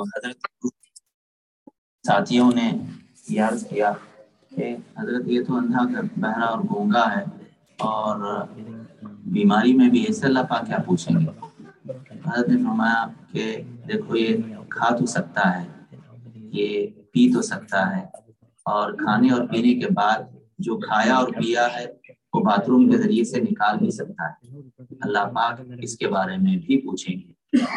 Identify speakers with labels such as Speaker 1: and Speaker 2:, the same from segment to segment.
Speaker 1: حضرت ساتھیوں نے عرض کیا کہ حضرت یہ تو اندھا بہرا اور گونگا ہے اور بیماری میں بھی ایسے اللہ پاک کیا پوچھیں گے؟ حضرت نے فرمایا کہ دیکھو یہ کھا تو سکتا ہے، یہ پی تو سکتا ہے، اور کھانے اور پینے کے بعد جو کھایا اور پیا ہے وہ باتھ روم کے ذریعے سے نکال بھی سکتا ہے، اللہ پاک اس کے بارے میں بھی پوچھیں گے۔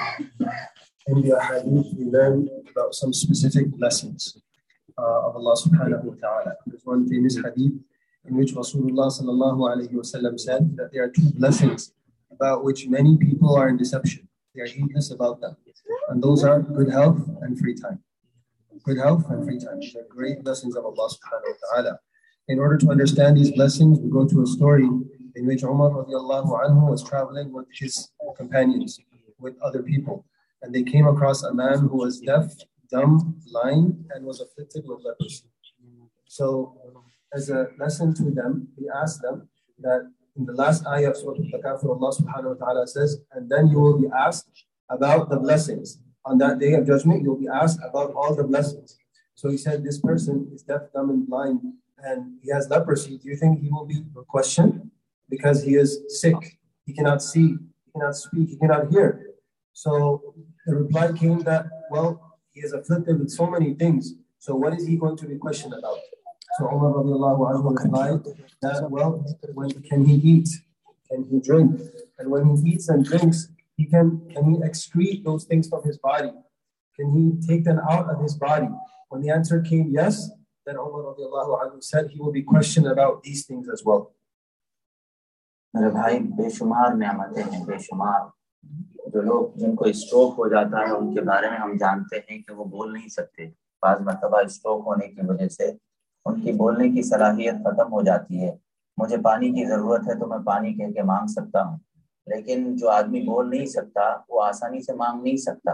Speaker 2: In the hadith, we learn about some specific lessons of Allah subhanahu wa ta'ala. There's one famous hadith in which Rasulullah sallallahu alayhi wa sallam said that there are two blessings about which many people are in deception. They are heedless about them. And those are good health and free time. Good health and free time. These are great blessings of Allah subhanahu wa ta'ala. In order to understand these blessings, we go to a story in which Umar radiallahu anhu was traveling with his companions, with other people. And they came across a man who was deaf, dumb, blind, and was afflicted with leprosy. So, as a lesson to them, he asked them that in the last ayah of Surah Al-Takafur, Allah subhanahu wa ta'ala says, and then you will be asked about the blessings. On that day of judgment, you'll be asked about all the blessings. So he said, this person is deaf, dumb, and blind, and he has leprosy. Do you think he will be questioned? Because he is sick. He cannot see, he cannot speak, he cannot hear. So the reply came that, well, he is afflicted with so many things. So what is he going to be questioned about? So Umar radiallahu anhu replied that, well, when can he eat? Can he drink? And when he eats and drinks, can he excrete those things from his body? Can he take them out of his body? When the answer came yes, then Umar radiallahu anhu said he will be questioned about these things as well.
Speaker 1: میرے بھائی بے شمار نعمتیں ہیں، بے شمار۔ جو لوگ جن کو اسٹروک ہو جاتا ہے ان کے بارے میں ہم جانتے ہیں کہ وہ بول نہیں سکتے، بعض مرتبہ اسٹروک ہونے کی وجہ سے ان کی بولنے کی صلاحیت ختم ہو جاتی ہے۔ مجھے پانی کی ضرورت ہے تو میں پانی کہہ کے مانگ سکتا ہوں، لیکن جو آدمی بول نہیں سکتا وہ آسانی سے مانگ نہیں سکتا۔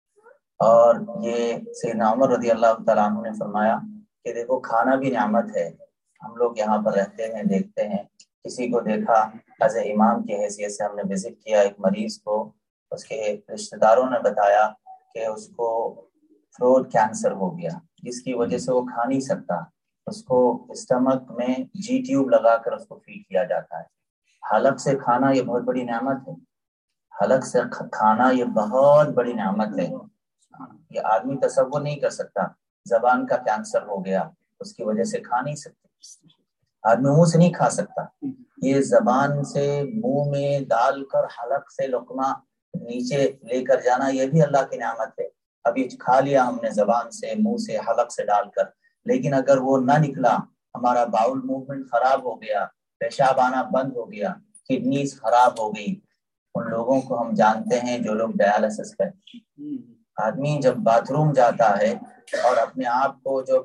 Speaker 1: اور یہ سیدنا عمر رضی اللہ تعالیٰ عنہ نے فرمایا کہ دیکھو کھانا بھی نعمت ہے۔ ہم لوگ یہاں پر رہتے ہیں، دیکھتے ہیں، کسی کو دیکھا ایز اے امام کی حیثیت سے ہم نے وزٹ کیا ایک مریض کو، اس کے رشتہ داروں نے بتایا کہ اس کو تھروٹ کینسر ہو گیا جس کی وجہ سے وہ کھا نہیں سکتا، اس کو اسٹمک میں جی ٹیوب لگا کر اس کو فیڈ کیا جاتا ہے۔ حلق سے کھانا یہ بہت بڑی نعمت ہے، حلق سے کھانا یہ بہت بڑی نعمت ہے، یہ آدمی تصور نہیں کر سکتا۔ زبان کا کینسر ہو گیا، اس کی وجہ سے کھا نہیں سکتے، آدمی منہ سے نہیں کھا سکتا، یہ زبان سے منہ میں ڈال کر حلق سے لقمہ نیچے لے کر جانا یہ بھی اللہ کی نعمت ہے۔ ابھی کھا لیا ہم نے زبان سے، منہ سے، حلق سے ڈال کر، لیکن اگر وہ نہ نکلا، ہمارا باؤل موومنٹ خراب ہو گیا، پیشاب آنا بند ہو گیا، کڈنیز خراب ہو گئی، ان لوگوں کو ہم جانتے ہیں جو لوگ ڈیالسس کرتے ہیں۔ آدمی جب باتھ روم جاتا ہے اور اپنے آپ کو جو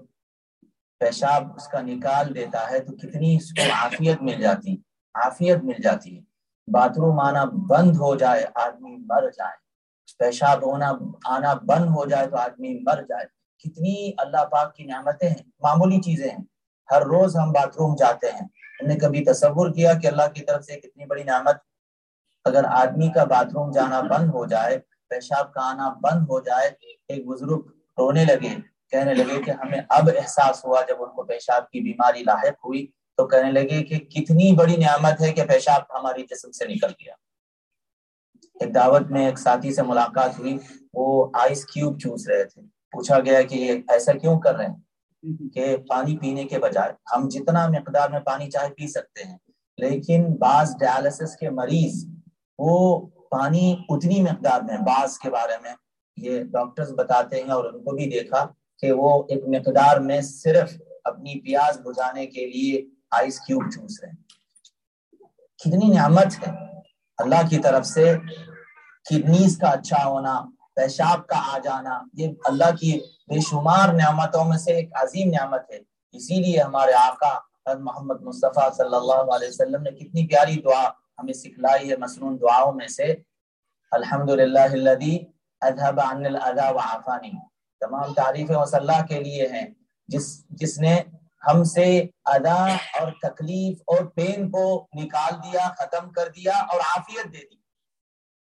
Speaker 1: پیشاب اس کا نکال دیتا ہے تو کتنی اس کو عافیت مل جاتی، عافیت مل جاتی ہے۔ باتھ روم آنا بند ہو جائے آدمی مر جائے، پیشاب آنا بند ہو جائے تو آدمی مر جائے۔ کتنی اللہ پاک کی نعمتیں ہیں، معمولی چیزیں ہیں، ہر روز ہم باتھ روم جاتے ہیں۔ ہم نے کبھی تصور کیا کہ اللہ کی طرف سے کتنی بڑی نعمت؟ اگر آدمی کا باتھ روم جانا بند ہو جائے، پیشاب کا آنا بند ہو جائے، ایک بزرگ رونے لگے، کہنے لگے کہ ہمیں اب احساس ہوا جب ان کو پیشاب کی بیماری لاحق ہوئی تو کہنے لگے کہ کتنی بڑی نعمت ہے کہ پیشاب ہماری جسم سے نکل گیا۔ ایک دعوت میں ایک ساتھی سے ملاقات ہوئی، وہ آئس کیوب چوس رہے تھے، پوچھا گیا کہ یہ ایسا کیوں کر رہے ہیں؟ کہ پانی پینے کے بجائے ہم جتنا مقدار میں پانی چاہے پی سکتے ہیں، لیکن بعض ڈیالسس کے مریض وہ پانی اتنی مقدار میں، بعض کے بارے میں یہ ڈاکٹرز بتاتے ہیں اور ان کو بھی دیکھا کہ وہ ایک مقدار میں صرف اپنی پیاس بجھانے کے لیے آئس کیوب چوس رہے ہیں۔ کتنی نعمت ہے اللہ کی طرف سے، کڈنیز کا اچھا ہونا، پیشاب کا آ جانا، یہ اللہ کی بے شمار نعمتوں میں سے ایک عظیم نعمت ہے۔ اسی لیے ہمارے آقا محمد مصطفیٰ صلی اللہ علیہ وسلم نے کتنی پیاری دعا ہمیں سکھلائی ہے، مسنون دعاؤں میں سے الحمدللہ الذی اذھب عنی الاذی وعافانی۔ تمام تعریفیں اس اللہ کے لیے ہیں جس نے ہم سے اذا اور تکلیف اور پین کو نکال دیا، ختم کر دیا اور عافیت دے دی۔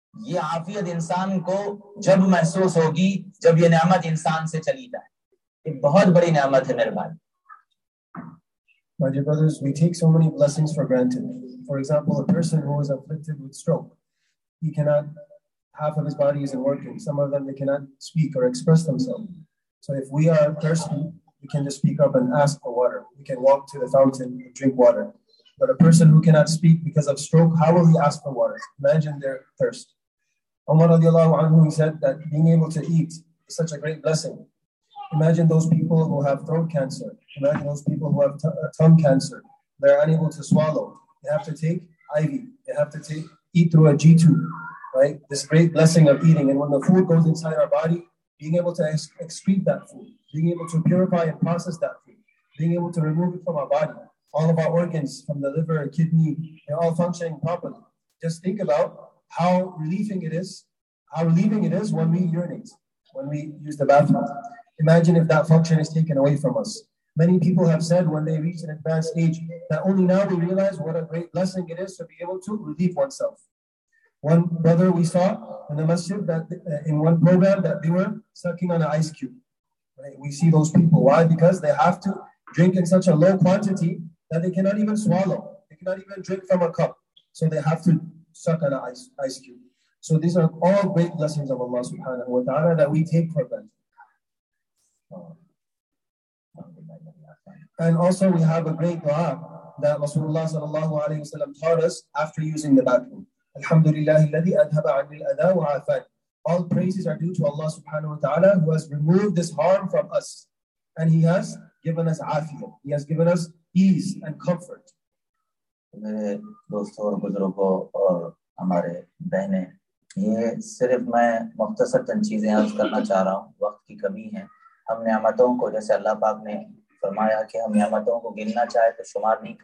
Speaker 1: ये आफियत इंसान को जब महसूस होगी जब ये नेमत इंसान से चली जाए। ये बहुत बड़ी नेमत है मेरे भाई।
Speaker 2: My dear brothers, we take so many blessings for granted. For example, a person who is afflicted with stroke, he cannot, half of his body isn't working. Some of them, they cannot speak or express themselves. So if we are thirsty, we can just speak up and ask for water. We can walk to the fountain and drink water. But a person who cannot speak because of stroke, how will he ask for water? Imagine their thirst. Umar radiallahu anhu, he said that being able to eat is such a great blessing. Imagine those people who have throat cancer. Imagine those people who have tongue cancer. They're unable to swallow. They have to take IV. They have to eat through a G tube, right? This great blessing of eating. And when the food goes inside our body, being able to excrete that food, being able to purify and process that food, being able to remove it from our body, all of our organs, from the liver, kidney, they're all functioning properly. Just think about how relieving it is when we urinate, when we use the bathroom. Imagine if that function is taken away from us. Many people have said when they reach an advanced age that only now they realize what a great blessing it is to be able to relieve oneself. One brother we saw in the masjid that in one program that they were sucking on an ice cube. Right? We see those people. Why? Because they have to drink in such a low quantity that they cannot even swallow. They cannot even drink from a cup. So they have to suck on an ice cube. So these are all great blessings of Allah subhanahu wa ta'ala that we take for granted. And also we have a great dua that Rasulullah sallallahu alayhi wa sallam taught us after using the bathroom. Alhamdulillah alladhi adhaba anil adha wa afan. All praises are due to Allah subhanahu wa ta'ala who has removed this harm from us. And He has given us afiyah. He has given us ease and comfort.
Speaker 1: मेरे दोस्तों और बुजुर्गों और हमारे बहनें, ये सिर्फ मैं मुख्तसर चंद चीज़ें अर्ज करना चाह रहा हूँ, वक्त की कमी है। हम नेमतों को, जैसे अल्लाह पाक ने फरमाया कि हम नेमतों को गिनना चाहे तो शुमार नहीं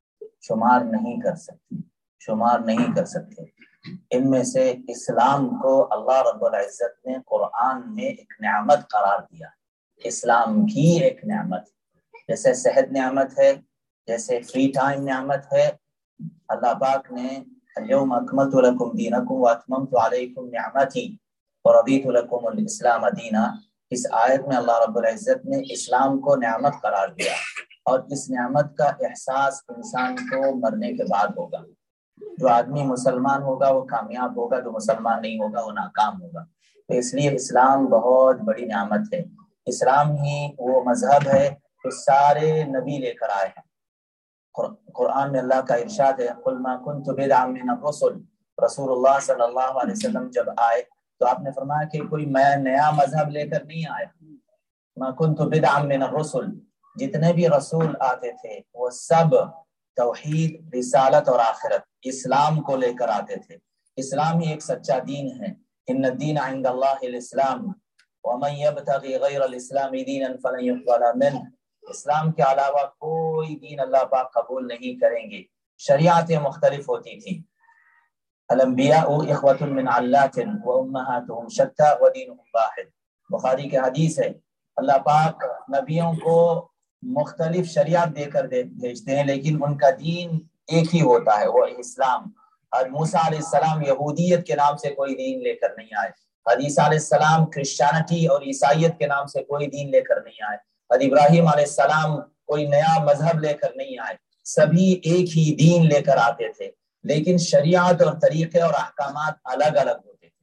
Speaker 1: कर सकते। इनमें से इस्लाम को अल्लाह रब्बुल इज्जत ने कुरान में एक नेमत करार दिया। इस्लाम की एक नेमत, जैसे सेहत नेमत है, जैसे फ्री टाइम नेमत है। अल्लाह पाक ने अल-यौम अकमलतु लकुम दीनकुम व अतममतु अलैकुम निअमती व रदीतु लकुमुल इस्लाम दीना। इस आयत में अल्लाह रब्बुल इज्जत ने इस्लाम को नेमत करार दिया और इस नेमत का एहसास इंसान को मरने के बाद होगा। जो आदमी मुसलमान होगा वो कामयाब होगा, जो मुसलमान नहीं होगा वो नाकाम होगा। तो इसलिए इस्लाम बहुत बड़ी नेमत है। इस्लाम ही वो मजहब है जो सारे नबी लेकर आए हैं। कुरान में अल्लाह का इरशाद है, कुल मा कुन्तु बिदअम मिन ar-रुsul। रसूलुल्लाह सल्लल्लाहु अलैहि वसल्लम जब आए तो आपने फरमाया कि कोई मैं नया मजहब लेकर नहीं आया। मा कुन्तु बिदअम मिन ar-रुsul, जितने भी रसूल आते थे वो सब तौहीद, रिसालत और आखिरत, इस्लाम को लेकर आते थे। इस्लाम ही एक सच्चा दीन है। इन्न दीन इंदल्लाहिल इस्लाम व मन यब्तगी गैरल इस्लामी दीनन फलन युक़बल मिन्हु। इस्लाम के अलावा कोई दीन अल्लाह पाक कबूल नहीं करेंगे। शरीयतें मुख्तलिफ होती थी। अल-अंबियाउ इख्वतुन मिन अल्लातिन व उम्महातुहुम शत्ता व दीनुहुम वाहिद। बुखारी के हदीस है, अल्लाह पाक नबियों को मुख्तलिफ शरीयत देकर भेजते हैं लेकिन उनका दीन एक ही होता है, वो इस्लाम। और मूसा अलैहिस्सलाम यहूदियत के नाम से कोई दीन लेकर नहीं आए। और ईसा अलैहिस्सलाम क्रिश्चियनिटी और ईसाईयत के नाम से कोई दीन लेकर नहीं आए। और इब्राहिम अलैहिस्सलाम कोई नया मजहब लेकर नहीं आए। सभी एक ही दीन लेकर आते थे, लेकिन शरीयत और तरीके और अहकामात अलग-अलग होते थे।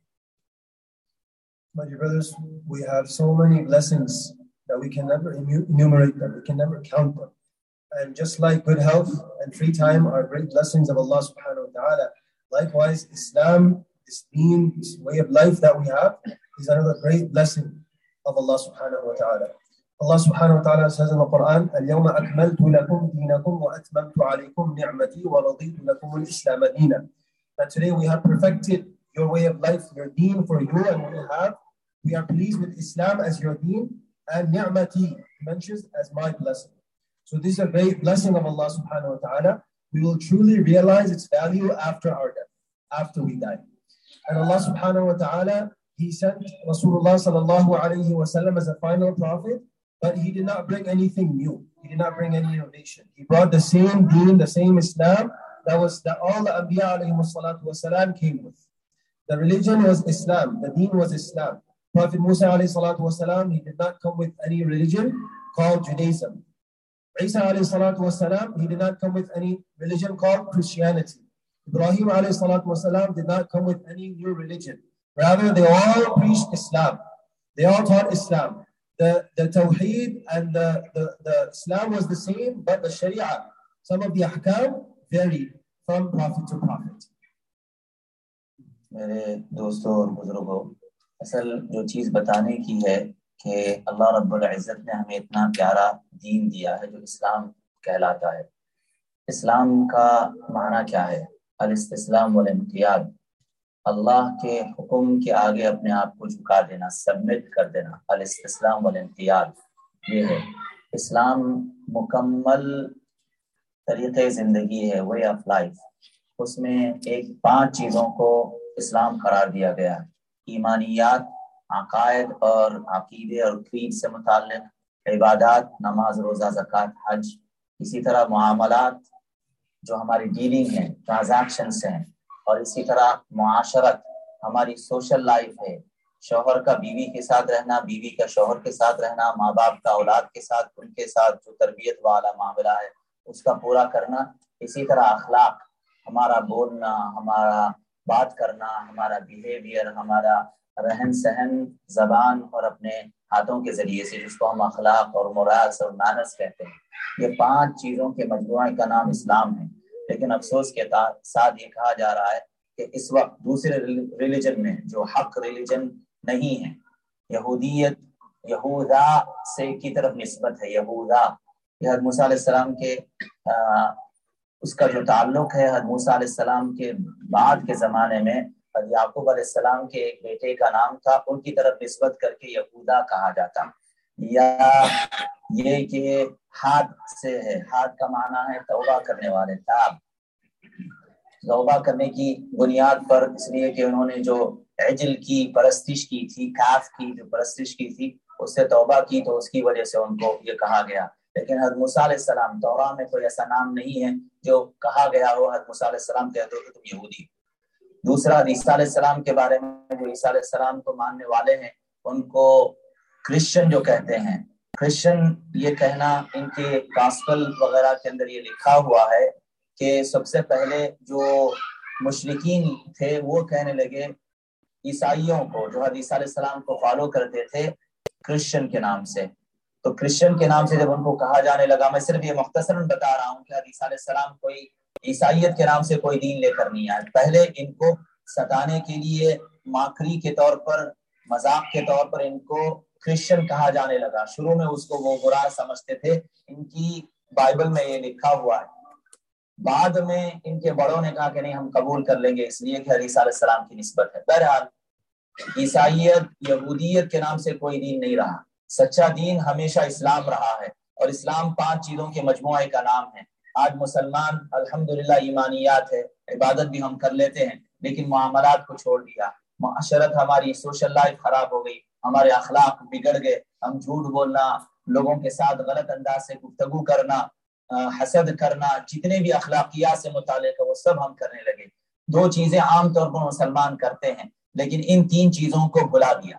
Speaker 2: My dear brothers, we have so many blessings that we can never enumerate them, we can never count them. And just like good health and free time are great blessings of Allah subhanahu wa ta'ala, likewise Islam, this deen, this way of life that we have is another great blessing of Allah subhanahu wa ta'ala. Allah subhanahu wa ta'ala says in the Quran, اليوم أكملت لكم دينكم وأتممت عليكم نعمتي ورضيت لكم الإسلام دينا. That today we have perfected your way of life, your deen for you, and we are pleased with Islam as your deen, and ni'mati mentions as my blessing. So this is a great blessing of Allah subhanahu wa ta'ala. We will truly realize its value after our death, after we die. And Allah subhanahu wa ta'ala, He sent Rasulullah sallallahu alayhi wa sallam as a final prophet, but He did not bring anything new. He did not bring any innovation. He brought the same deen, the same Islam that all the Anbiya alayhi salatu wa salam came with. The religion was Islam. The deen was Islam. Prophet Musa alayhi salatu wasalam, he did not come with any religion called Judaism. Isa alayhi salatu wasalam, he did not come with any religion called Christianity. Ibrahim alayhi salatu wasalam did not come with any new religion. Rather, they all preached Islam. They all taught Islam. The Tawheed and the Islam was the same, but the Sharia, some of the ahkam varied from prophet to prophet.
Speaker 1: میرے دوستوں اور بزرگوں، اصل جو چیز بتانے کی ہے کہ اللہ رب العزت نے ہمیں اتنا پیارا دین دیا ہے جو اسلام کہلاتا ہے. اسلام کا معنی کیا ہے؟ الاستسلام والانقیاد، اللہ کے حکم کے آگے اپنے آپ کو جھکا دینا، سبمٹ کر دینا. الاستسلام والانقیاد یہ ہے اسلام. مکمل طریقے زندگی ہے، وے آف لائف. اس میں 5 چیزوں کو اسلام قرار دیا گیا ہے: ایمانیات، عقائد اور عقیدے اور creed سے متعلق، عبادات، نماز، روزہ، زکوٰۃ، حج. اسی طرح معاملات جو ہماری ڈیلنگ ہے، ٹرانزیکشنس ہیں، اور اسی طرح معاشرت، ہماری سوشل لائف ہے، شوہر کا بیوی کے ساتھ رہنا، بیوی کا شوہر کے ساتھ رہنا، ماں باپ کا اولاد کے ساتھ، ان کے ساتھ جو تربیت والا معاملہ ہے اس کا پورا کرنا. اسی طرح اخلاق، ہمارا بولنا، ہمارا بات کرنا، ہمارا بیہیویئر، ہمارا رہن سہن، زبان اور اپنے ہاتھوں کے ذریعے سے، جس کو ہم اخلاق اور مورالس اور مینرز کہتے ہیں. یہ 5 چیزوں کے مجموعے کا نام اسلام ہے. لیکن افسوس کے ساتھ یہ کہا جا رہا ہے کہ اس وقت دوسرے ریلیجن میں جو حق ریلیجن نہیں ہے، یہودیت، یہودا سے کی طرف نسبت ہے. یہودا یہ حضرت موسیٰ علیہ السلام کے اس کا جو تعلق ہے حضرت موسیٰ علیہ السلام کے بعد کے زمانے میں حضرت یعقوب علیہ السلام کے ایک بیٹے کا نام تھا، ان کی طرف نسبت کر کے یہودا کہا جاتا. یا یہ کہ ہاتھ سے ہے، ہاتھ کا معنی ہے توبہ کرنے والے. توبہ کرنے کی بنیاد پر، اس لیے کہ انہوں نے جو عجل کی پرستش کی تھی، کاف کی جو پرستش کی تھی، اس سے توبہ کی، تو اس کی وجہ سے ان کو یہ کہا گیا. لیکن حضرت موسیٰ علیہ السلام، توراہ میں کوئی ایسا نام نہیں ہے جو کہا گیا ہو حضرت موسیٰ علیہ السلام کہتے ہو کہ تم یہودی. دوسرا، عیسیٰ علیہ السلام کے بارے میں، جو عیسیٰ علیہ السلام کو ماننے والے ہیں ان کو کرسچن جو کہتے ہیں. کرسچن یہ کہنا، ان کے گاسپل وغیرہ کے اندر یہ لکھا ہوا ہے کہ سب سے پہلے جو مشرکین تھے وہ کہنے لگے عیسائیوں کو، جو حضرت عیسیٰ علیہ السلام کو فالو کرتے تھے، کرسچن کے نام سے. تو کرسچن کے نام سے جب ان کو کہا جانے لگا، میں صرف یہ مختصراً بتا رہا ہوں کہ حضرت عیسیٰ علیہ السلام کوئی عیسائیت کے نام سے کوئی دین لے کر نہیں آئے. پہلے ان کو ستانے کے لیے، ماکری کے طور پر، مذاق کے طور پر ان کو کرسچن کہا جانے لگا. شروع میں اس کو وہ برا سمجھتے تھے. ان کی بائبل میں یہ لکھا ہوا ہے. بعد میں ان کے بڑوں نے کہا کہ نہیں، ہم قبول کر لیں گے، اس لیے کہ عیسیٰ علیہ السلام کی نسبت ہے. بہرحال عیسائیت، یہودیت کے نام سے کوئی دین نہیں رہا. سچا دین ہمیشہ اسلام رہا ہے، اور اسلام 5 چیزوں کے مجموعے کا نام ہے. آج مسلمان الحمدللہ ایمانیات ہے، عبادت بھی ہم کر لیتے ہیں، لیکن معاملات کو چھوڑ دیا. معاشرت، ہماری سوشل لائف خراب ہو گئی، ہمارے اخلاق بگڑ گئے. ہم جھوٹ بولنا، لوگوں کے ساتھ غلط انداز سے گفتگو کرنا، حسد کرنا، جتنے بھی اخلاقیات سے متعلق ہے وہ سب ہم کرنے لگے. 2 چیزیں عام طور پر مسلمان کرتے ہیں، لیکن ان 3 چیزوں کو بھلا دیا.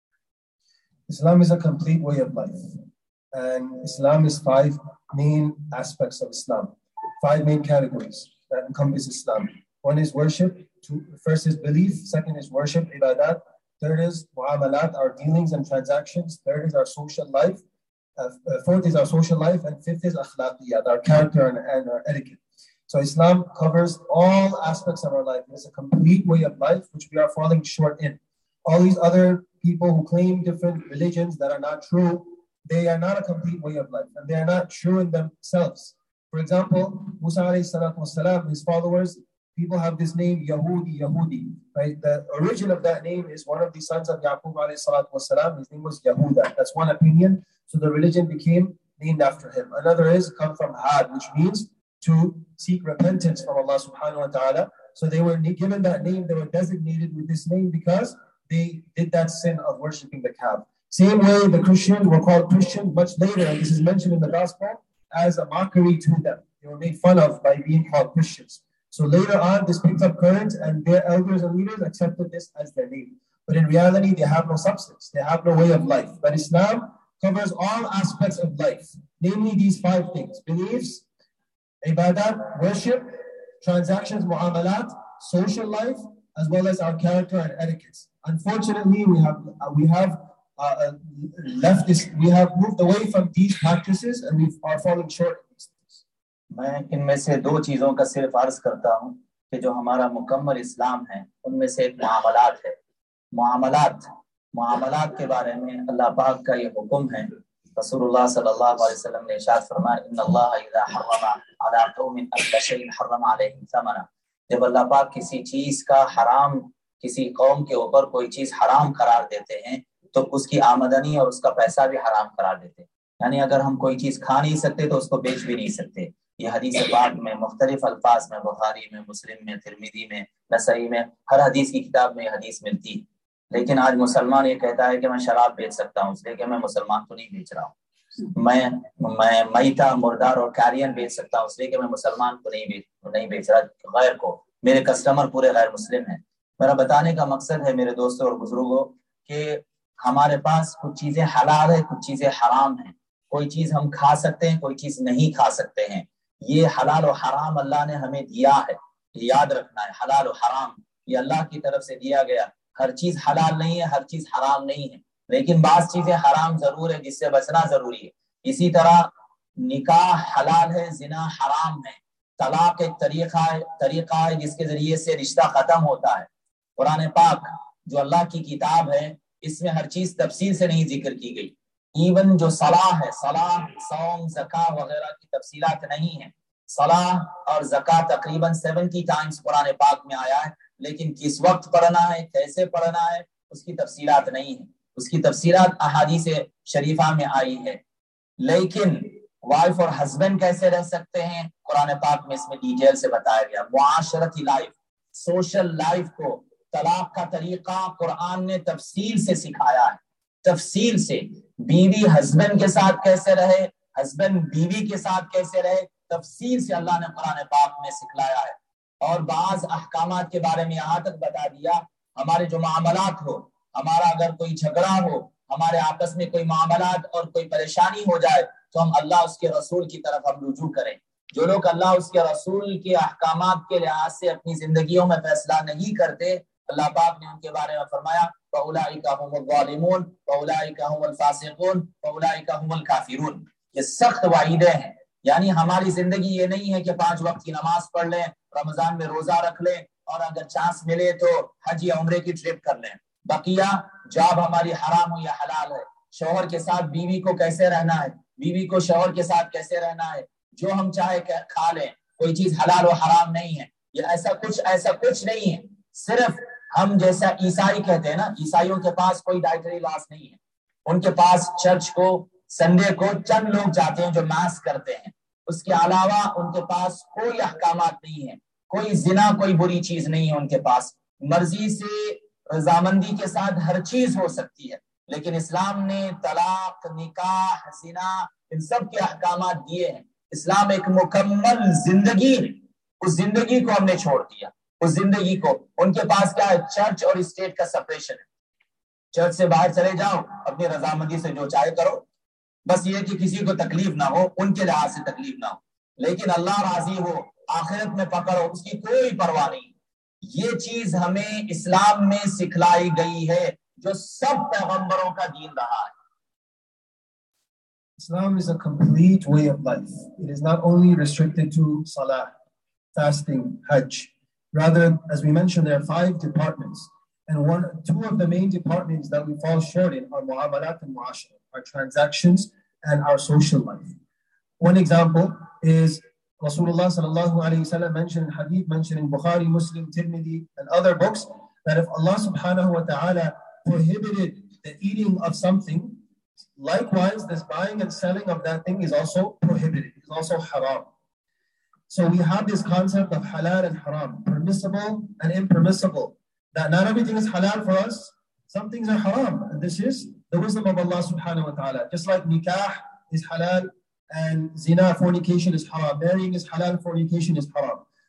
Speaker 2: Islam is a complete way of life, and Islam is 5 main aspects of Islam, 5 main categories that encompass Islam. One is worship, first is belief, second is worship, ibadat, third is muamalat, our dealings and transactions, third is our social life, fourth is our social life, and fifth is akhlaqiyat, our character and our etiquette. So Islam covers all aspects of our life. It's a complete way of life which we are falling short in. All these other people who claim different religions that are not true, they are not a complete way of life, and they are not true in themselves. For example, Musa alayhi salatu wasalam, his followers, people have this name Yahudi, right? The origin of that name is one of the sons of Yaqub alayhi salatu wasalam. His name was Yahuda. That's one opinion. So the religion became named after him. Another is come from Had, which means to seek repentance from Allah subhanahu wa ta'ala. So they were given that name, they were designated with this name because they did that sin of worshipping the Kaaba. Same way the Christians were called Christian much later, and this is mentioned in the Gospel as a mockery to them. They were made fun of by being called Christians. So later on, this picked up current, and their elders and leaders accepted this as their name. But in reality, they have no substance. They have no way of life. But Islam covers all aspects of life, namely these 5 things: beliefs, ibadat, worship, transactions, mu'amalat, social life, as well as our character and etiquettes. Unfortunately, we have left this. We have moved away from these practices, and we are falling short of these things.
Speaker 1: मैं इनमें से 2 चीज़ों का सिर्फ अर्ज करता हूँ कि जो हमारा मुकम्मल इस्लाम है, उनमें से एक मुआमलात है। मुआमलात के बारे में अल्लाह पाक का ये हुक्म है। रसूलुल्लाह सल्लल्लाहु अलैहि वसल्लम ने इरशाद फरमाया, इन्नल्लाह इज़ा हर्रम अला कौमिन अक्ल शैइन हर्रम अलैहिम समना। जब अल्लाह पाक किसी चीज का हराम, किसी कौम के ऊपर कोई चीज हराम करार देते हैं, तो उसकी आमदनी और उसका पैसा भी हराम करार देते हैं। यानी अगर हम कोई चीज खा नहीं सकते तो उसको बेच भी नहीं सकते। ये हदीस पाक में मुख्तलिफ अल्फाज में, बुखारी में, मुस्लिम में, तिरमिजी में, नसई में, हर हदीस की किताब में हदीस मिलती है। लेकिन आज मुसलमान ये कहता है कि मैं शराब बेच सकता हूँ, इसलिए कि मैं मुसलमान तो नहीं बेच रहा हूँ। मैं मैता, मुर्दार और कैरियन बेच सकता हूँ, इसलिए कि मैं मुसलमान को नहीं बेच रहा, गैर को। मेरे कस्टमर पूरे गैर मुस्लिम हैं। मेरा बताने का मकसद है मेरे दोस्तों और बुजुर्गों कि हमारे पास कुछ चीजें हलाल है, कुछ चीजें हराम हैं। कोई चीज हम खा सकते हैं, कोई चीज नहीं खा सकते हैं। ये हलाल और हराम अल्लाह ने हमें दिया है, ये याद रखना है। हलाल और हराम ये अल्लाह की तरफ से दिया गया। हर चीज हलाल नहीं है, हर चीज हराम नहीं है, लेकिन बाज़ चीजें हराम जरूर है जिससे बचना जरूरी है। इसी तरह निकाह हलाल है, जिना हराम है। तलाक एक तरीका है जिसके जरिए से रिश्ता खत्म होता है। कुरान पाक जो अल्लाह की किताब है, इसमें हर चीज तफसील से नहीं जिक्र की गई। इवन जो सलाह है, सलाह, सौम, ज़कात वगैरह की तफसीलात नहीं है। सलाह और ज़कात तकरीबन 70 टाइम्स कुरान पाक में आया है, लेकिन किस वक्त पढ़ना है, कैसे पढ़ना है, उसकी तफसीलात नहीं है। उसकी तफसीलात अहादीस शरीफा में आई है। लेकिन वाइफ और हस्बैंड कैसे रह सकते हैं, कुरान पाक में इसमें डिटेल से बताया गया। मुआशरती लाइफ, सोशल लाइफ को, तलाक का तरीका कुरान ने तफसील से सिखाया है। तफसील से बीवी हस्बैंड के साथ कैसे रहे, हस्बैंड बीवी के साथ कैसे रहे, तफसील से अल्लाह ने कुरान पाक में सिखलाया है। और बाज अहकामात के बारे में यहाँ तक बता दिया, हमारे जो मामलात हो, हमारा अगर कोई झगड़ा हो, हमारे आपस में कोई मामलात और कोई परेशानी हो जाए, तो हम अल्लाह उसके रसूल की तरफ हम रुजू करें। जो लोग अल्लाह उसके रसूल के अहकामात के लिहाज से अपनी जिंदगियों में फैसला नहीं करते, अल्लाह पाक ने उनके बारे में फरमाया, फउलाइका हुमुल ज़ालिमून फउलाइका हुमुल फासिकून फउलाइका हुमुल काफिरून। ये सख्त वाइदे हैं। यानी हमारी जिंदगी ये नहीं है कि 5 वक्त की नमाज पढ़ लें, रमजान में रोजा रख लें, और अगर चांस मिले तो हज या उम्रे की ट्रिप कर लें। बकिया जॉब हमारी हराम हो या हलाल है, शौहर के साथ बीवी को कैसे रहना है, बीवी को शौहर के साथ कैसे रहना है, जो हम चाहे खा लें, कोई चीज हलाल और हराम नहीं है। ये ऐसा कुछ नहीं है। सिर्फ हम जैसा ईसाई कहते हैं ना, ईसाइयों के पास कोई डाइटरी लॉस नहीं है। उनके पास चर्च को संडे को चंद लोग जाते हैं जो मास करते हैं, उसके अलावा उनके पास कोई अहकामात नहीं है। कोई जिना, कोई बुरी चीज नहीं है उनके पास। मर्जी से रजामंदी के साथ हर चीज हो सकती है, लेकिन इस्लाम ने तलाक, निकाह, जिना, इन सब के अहकामात दिए हैं। इस्लाम एक मुकम्मल जिंदगी है, उस जिंदगी को हमने छोड़ दिया। उस जिंदगी को, उनके पास क्या है, चर्च और स्टेट का सेपरेशन है। चर्च से बाहर चले जाओ, अपनी रजामंदी से जो चाहे करो, बस ये कि किसी को तकलीफ ना हो, उनके लिहाज से तकलीफ ना हो, लेकिन अल्लाह राजी हो, आखिरत में पकड़ो, उसकी कोई परवाह नहीं। ये चीज हमें इस्लाम में सिखलाई गई है, जो सब पैगंबरों का दीन रहा है।
Speaker 2: Islam is a complete way of life. It is not only restricted to salah, fasting, hajj. Rather, as we mentioned, there are 5 departments, and 2 of the main departments that we fall short in are mu'amalat and mu'ashara, our transactions and our social life. One example is Rasulullah sallallahu alaihi wasallam mentioned in hadith, mentioned in Bukhari, Muslim, Tirmidhi, and other books, that if Allah subhanahu wa ta'ala prohibited the eating of something, likewise this buying and selling of that thing is also prohibited, is also haram. So we have this concept of halal and haram, permissible and impermissible, that not everything is halal for us, some things are haram, and this is the wisdom of Allah subhanahu wa ta'ala. Just like nikah is halal and zina, fornication is haram, marrying is halal, fornication is haram.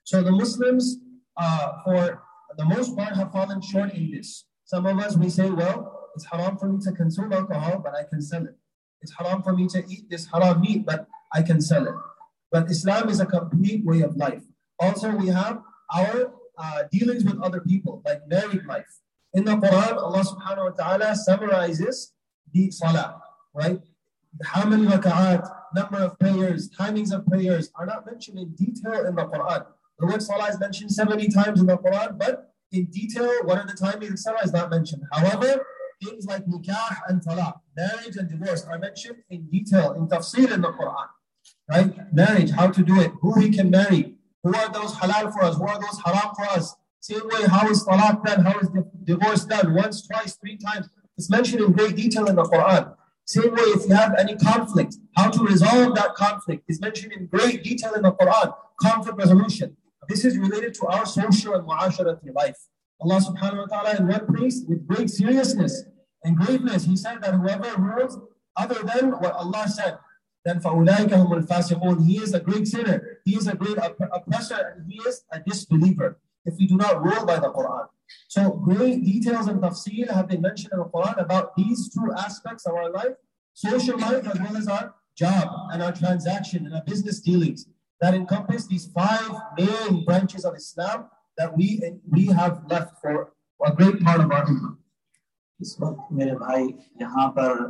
Speaker 2: So the Muslims, for the most part, have fallen short in this. Some of us, we say, well, it's haram for me to consume alcohol, but I can sell it. It's haram for me to eat this haram meat, but I can sell it. But Islam is a complete way of life. Also, we have our dealings with other people, like married life. In the Quran, Allah subhanahu wa ta'ala summarizes the salah, right? How many raka'at, number of prayers, timings of prayers are not mentioned in detail in the Quran. The word salah is mentioned 70 times in the Quran, but in detail, what are the timings of salah is not mentioned. However, things like nikah and talaq, marriage and divorce, are mentioned in detail, in tafsir in the Quran, right? Marriage, how to do it, who we can marry, who are those halal for us, who are those haram for us. Same way, how is talaq done, how is divorce done, once, twice, 3 times. It's mentioned in great detail in the Quran. Same way, if you have any conflict, how to resolve that conflict is mentioned in great detail in the Quran. Conflict resolution. This is related to our social and mu'asharati life. Allah subhanahu wa ta'ala in one place, with great seriousness and greatness, He said that whoever rules other than what Allah said, then فَأُولَٰئِكَ هُمُ الْفَاسِقُونَ, he is a great sinner, he is a great oppressor, and he is a disbeliever if we do not rule by the Quran. So great details and tafsir have been mentioned in the Quran about these 2 aspects of our life, social life as well as our job and our transaction and our business dealings, that encompass these 5 main branches of Islam that we have left for a great part of our ummah.
Speaker 1: इस वक्त मेरे भाई यहाँ पर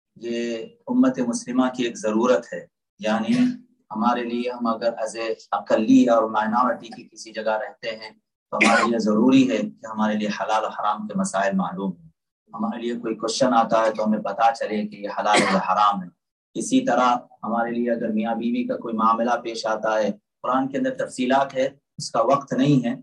Speaker 1: ये उम्मत मुस्लिमा की एक ज़रूरत है, यानी हमारे लिए, हम अगर एज ए अकली और माइनॉरिटी की किसी जगह रहते हैं तो हमारे लिए ज़रूरी है कि हमारे लिए हलाल और हराम के मसाइल मालूम हो। हमारे लिए कोई क्वेश्चन आता है तो हमें पता चले कि ये हलाल है या हराम है। इसी तरह हमारे लिए अगर मियाँ बीवी का कोई मामला पेश आता है, कुरान के अंदर तफसीलात है, उसका वक्त नहीं है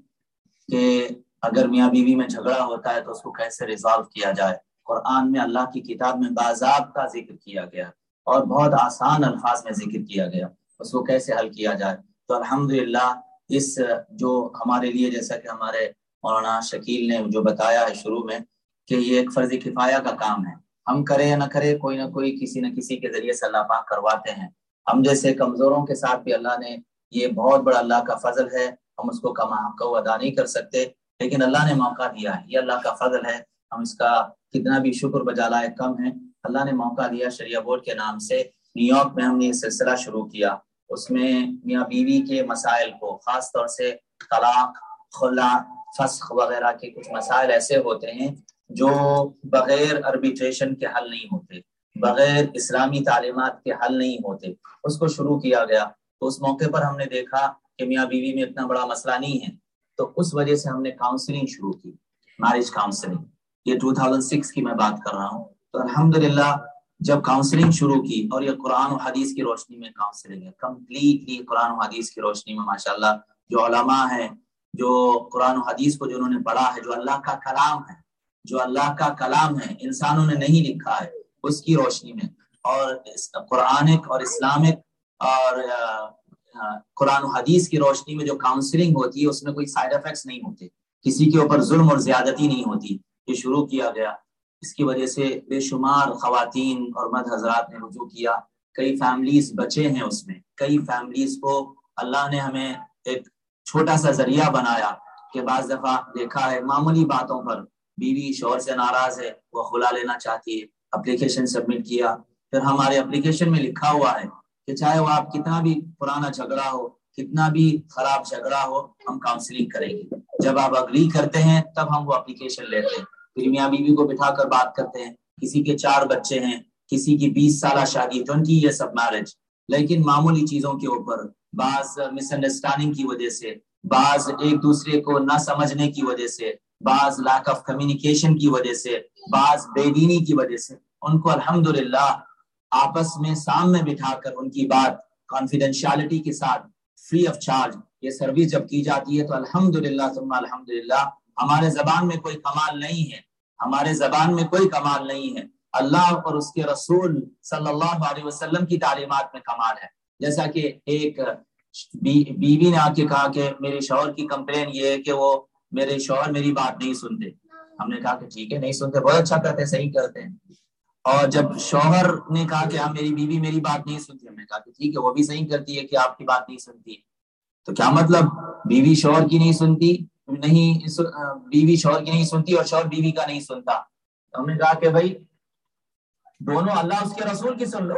Speaker 1: कि अगर मियाँ बीवी में झगड़ा होता है तो उसको कैसे रिजॉल्व किया जाए। कुरान में, अल्लाह की किताब में बाज़ाब्ता जिक्र किया गया और बहुत आसान अल्फाज में जिक्र किया गया उसको कैसे हल किया जाए। तो अल्हम्दुलिल्लाह इस जो हमारे लिए, जैसा कि हमारे मौलाना शकील ने जो बताया है शुरू में कि ये एक फर्ज किफाया का काम है, हम करें या ना करें, कोई ना कोई किसी न किसी के जरिए से अल्लाह पाक करवाते हैं। हम जैसे कमज़ोरों के साथ भी अल्लाह ने, ये बहुत बड़ा अल्लाह का फजल है, हम उसको कमा को अदा नहीं कर सकते, लेकिन अल्लाह ने मौका दिया है, ये अल्लाह का फजल है, हम इसका कितना भी शुक्र बजा लाए कम है। अल्लाह ने मौका दिया, शरिया बोर्ड के नाम से न्यूयॉर्क में हमने ये सिलसिला शुरू किया, उसमें मियाँ बीवी के मसाइल को, ख़ास तौर से तलाक, खुला, फस्ख वगैरह के कुछ मसाइल ऐसे होते हैं जो बग़ैर आर्बिट्रेशन के हल नहीं होते, बग़ैर इस्लामी तालीमात के हल नहीं होते, उसको शुरू किया गया। तो उस मौके पर हमने देखा कि मियाँ बीवी में इतना बड़ा मसला नहीं है, तो उस वजह से हमने काउंसलिंग शुरू की, मैरिज काउंसलिंग। ये 2006 की मैं बात कर रहा हूँ। तो अल्हम्दुलिल्लाह जब काउंसलिंग शुरू की, और ये कुरान और हदीस की रोशनी में काउंसलिंग है, कम्प्लीटली कुरान और हदीस की रोशनी में, माशाल्लाह जो उलमा है, जो कुरान और हदीस को जिन्होंने पढ़ा है, जो अल्लाह का कलाम है, जो अल्लाह का कलाम है, इंसानों ने नहीं लिखा है, उसकी रोशनी में, और कुरानिक और इस्लामिक और कुरान और हदीस की रोशनी में जो काउंसलिंग होती है, उसमें कोई साइड इफेक्ट्स नहीं होते, किसी के ऊपर जुल्म और ज्यादती नहीं होती। ये शुरू किया गया, इसकी वजह से बेशुमार खवातीन और मर्द हजरात ने रुजू किया, कई फैमिलीज बचे हैं उसमें, कई फैमिलीज को अल्लाह ने हमें एक छोटा सा जरिया बनाया कि बाज़ दफ़ा देखा है मामूली बातों पर बीवी शौहर से नाराज है, वो खुला लेना चाहती है, एप्लीकेशन सबमिट किया, फिर हमारे एप्लीकेशन में लिखा हुआ है कि चाहे वो आप कितना भी पुराना झगड़ा हो, कितना भी खराब झगड़ा हो, हम काउंसलिंग करेंगे। जब आप अग्री करते हैं तब हम वो एप्लीकेशन लेते हैं, फिर मियाँ बीवी को बिठाकर बात करते हैं। किसी के 4 बच्चे हैं, किसी की 20 साल शादी, 20 years of मैरिज, लेकिन मामूली चीजों के ऊपर, बाज मिसअंडरस्टैंडिंग की वजह से, बाज एक दूसरे को न समझने की वजह से, बाज लैक ऑफ कम्युनिकेशन की वजह से, बाज बेदीनी की वजह से, उनको अल्हम्दुलिल्लाह आपस में सामने बिठाकर उनकी बात कॉन्फिडेंशियलिटी के साथ फ्री ऑफ चार्ज ये सर्विस जब की जाती है, तो अल्हम्दुलिल्लाह सुम्मा अल्हम्दुलिल्लाह हमारे जबान में कोई कमाल नहीं है, हमारे जबान में कोई कमाल नहीं है, अल्लाह और उसके रसूल सल्लल्लाहु अलैहि वसल्लम की तालीमात में कमाल है। जैसा कि एक बीवी ने आके कहा कि मेरे शौहर की कंप्लेन ये है कि वो मेरे शौहर मेरी बात नहीं सुनते। हमने कहा कि ठीक है, नहीं सुनते, बहुत अच्छा करते हैं, सही करते हैं। और जब शौहर ने कहा कि हाँ मेरी बीवी मेरी बात नहीं सुनती, हमने कहा कि ठीक है, वो भी सही करती है कि आपकी बात नहीं सुनती। تو کیا مطلب بیوی شوہر کی نہیں سنتی بیوی شوہر کی نہیں سنتی اور شوہر بیوی کا نہیں سنتا؟ تو ہم نے کہا کہ بھائی دونوں اللہ اس کے رسول کی سن لو،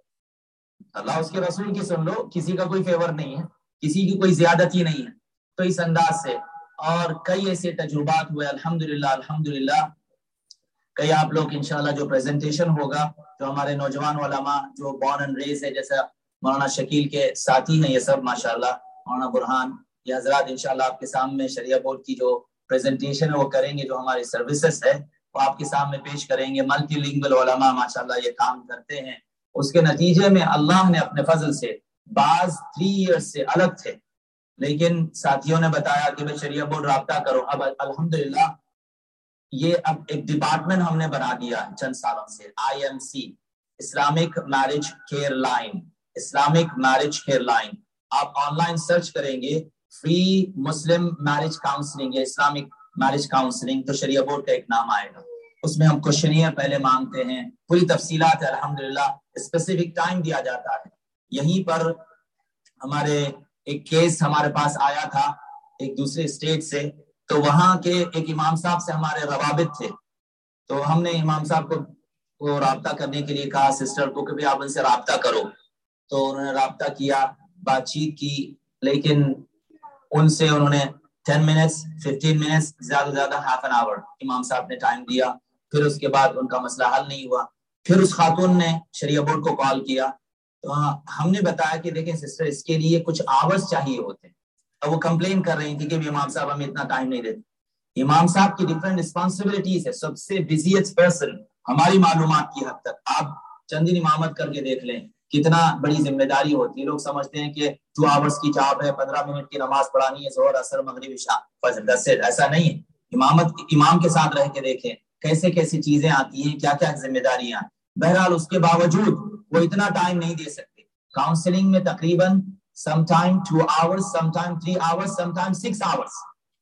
Speaker 1: اللہ اس کے رسول کی سن لو، کسی کا کوئی فیور نہیں ہے، کسی کی کوئی زیادتی نہیں ہے. تو اس انداز سے اور کئی ایسے تجربات ہوئے الحمدللہ. کئی آپ لوگ انشاءاللہ جو پریزنٹیشن ہوگا، جو ہمارے نوجوان علماء جو بورن اینڈ ریز ہے، جیسا مولانا شکیل کے ساتھی ہیں یہ سب ماشاءاللہ، مولانا برہان، یہ حضرات انشاءاللہ آپ کے سامنے شریعہ بورڈ کی جو پریزنٹیشن ہے وہ کریں گے، جو ہماری سروسز ہے وہ آپ کے سامنے پیش کریں گے. ملٹی لنگول علماء ماشاءاللہ یہ کام کرتے ہیں. اس کے نتیجے میں اللہ نے اپنے فضل سے بعض 3 ایئرز سے الگ تھے، لیکن ساتھیوں نے بتایا کہ بھائی شریعہ بورڈ رابطہ کرو. اب الحمدللہ یہ اب ایک ڈپارٹمنٹ ہم نے بنا دیا ہے چند سالوں سے، IMC، Islamic marriage care line. Islamic marriage care line آپ آن لائن سرچ کریں گے، فری مسلم میرج کاؤنسلنگ یا اسلامک میرج کاؤنسلنگ، تو شریعہ بورڈ کا ایک نام آئے گا. اس میں ہم کوشچنیئر پہلے مانگتے ہیں، پوری تفصیلات ہے الحمدللہ، اسپیسیفک ٹائم دیا جاتا ہے. یہیں پر ہمارے ایک کیس ہمارے پاس آیا تھا ایک دوسرے اسٹیٹ سے، تو وہاں کے ایک امام صاحب سے ہمارے روابط تھے، تو ہم نے امام صاحب کو رابطہ کرنے کے لیے کہا سسٹر کو کہ آپ ان سے رابطہ کرو. تو انہوں نے رابطہ کیا، بات چیت کی، لیکن ان سے انہوں نے 10 منٹس 15 منٹس زیادہ زیادہ ہاف این آور امام صاحب نے ٹائم دیا. پھر اس کے بعد ان کا مسئلہ حل نہیں ہوا. پھر اس خاتون نے شریعہ بورڈ کو کال کیا، تو ہم نے بتایا کہ دیکھیں سسٹر اس کے لیے کچھ آورز چاہیے ہوتے ہیں. اب وہ کمپلین کر رہی تھی کہ امام صاحب ہمیں اتنا ٹائم نہیں دیتے. امام صاحب کی ڈفرینٹ رسپانسبلٹیز ہے، سب سے بزیسٹ پرسن ہماری معلومات کی حد تک. آپ چند دن امامت کر کے دیکھ لیں کتنا بڑی ذمہ داری ہوتی ہے. لوگ سمجھتے ہیں کہ 2 آورز کی جاب ہے، 15 منٹ کی نماز پڑھانی ہے، ظہر اثر مغرب عشاء، بس دس سے ایسا نہیں ہے. امام کے ساتھ رہ کے دیکھیں کیسے کیسی چیزیں آتی ہیں، کیا کیا ذمہ داریاں. بہرحال اس کے باوجود وہ اتنا ٹائم نہیں دے سکتے. کاؤنسلنگ میں تقریباً some time 2 hours, some time 3 hours, some time 6 hours.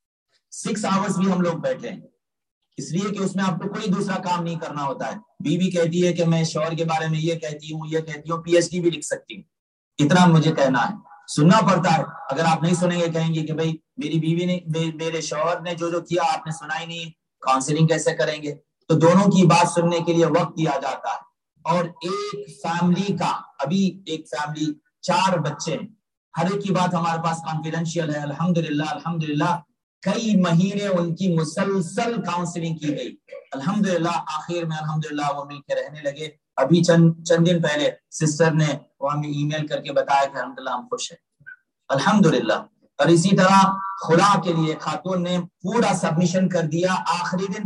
Speaker 1: 6 hours بھی ہم لوگ بیٹھے ہیں، اس لیے کہ اس میں آپ کو کوئی دوسرا کام نہیں کرنا ہوتا ہے. بیوی کہتی ہے کہ میں شوہر کے بارے میں یہ کہتی ہوں PhD بھی لکھ سکتی ہوں، اتنا مجھے کہنا ہے. سننا پڑتا ہے، اگر آپ نہیں سنیں گے کہیں گے کہ بھائی میری بیوی نے میرے شوہر نے جو کیا آپ نے سنا ہی نہیں، کاؤنسلنگ کیسے کریں گے؟ تو دونوں کی بات سننے کے لیے وقت دیا جاتا ہے. اور ایک فیملی کا، ابھی ایک فیملی 4 بچے ہیں، ہر ایک کی بات ہمارے پاس کانفیڈینشیل ہے الحمدللہ. کئی مہینے ان کی مسلسل کاؤنسلنگ کی گئی. الحمدللہ آخر میں الحمدللہ وہ مل کے رہنے لگے. ابھی چند دن پہلے سسٹر نے وہ ہمیں ای میل کر کے بتایا کہ الحمدللہ ہم خوش ہیں الحمدللہ. اور اسی طرح خلا کے لیے خاتون نے پورا سبمیشن کر دیا. آخری دن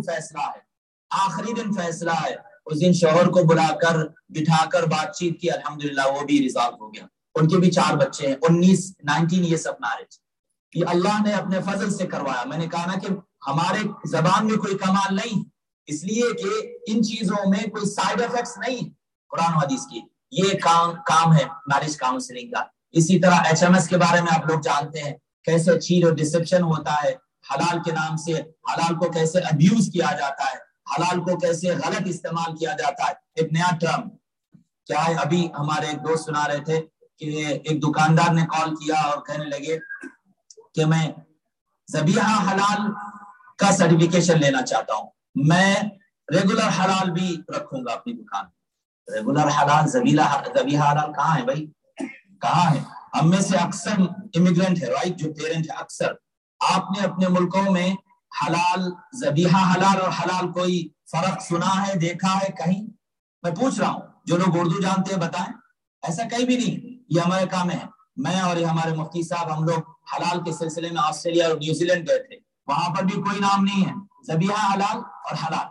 Speaker 1: فیصلہ ہے. اس دن شوہر کو بلا کر بٹھا کر بات چیت کی، الحمدللہ وہ بھی ریزالو ہو گیا. ان کے بھی 4 بچے ہیں، 19 یہ سب میرج یہ اللہ نے اپنے فضل سے کروایا. میں نے کہا نا کہ ہمارے زبان میں کوئی کمال نہیں، اس لیے کہ ان چیزوں میں کوئی سائیڈ ایفیکٹس نہیں قرآن و حدیث کی. یہ کام ہے میرج کاؤنسلنگ کا. اسی طرح HMS کے بارے میں آپ لوگ جانتے ہیں، کیسے چیٹ اور ڈسپشن ہوتا ہے، حلال کے نام سے حلال کو کیسے ابیوز کیا جاتا ہے، حلال کو کیسے غلط استعمال کیا جاتا ہے. ایک نیا ٹرم کیا ہے، ابھی ہمارے ایک دوست سنا رہے تھے کہ ایک دکاندار نے کال کیا اور کہنے لگے کہ میں ذبیحہ حلال کا سرٹیفکیشن لینا چاہتا ہوں، میں ریگولر حلال بھی رکھوں گا اپنی دکان. ریگولر حلال ذبیحہ حلال کہاں ہے بھائی، کہاں ہے؟ ہم میں سے اکثر امیگرینٹ ہے، رائٹ، جو پیرنٹ ہے اکثر، آپ نے اپنے ملکوں میں حلال، ذبیحہ حلال اور حلال کوئی فرق سنا ہے، دیکھا ہے کہیں؟ میں پوچھ رہا ہوں، جو لوگ اردو جانتے ہیں بتائیں. ایسا کہیں بھی نہیں. یہ ہمارے کام ہے. میں اور یہ ہمارے مفتی صاحب ہم لوگ حلال کے سلسلے میں آسٹریلیا اور نیوزی لینڈ گئے تھے، وہاں پر بھی کوئی نام نہیں ہے ذبیحہ حلال اور حلال.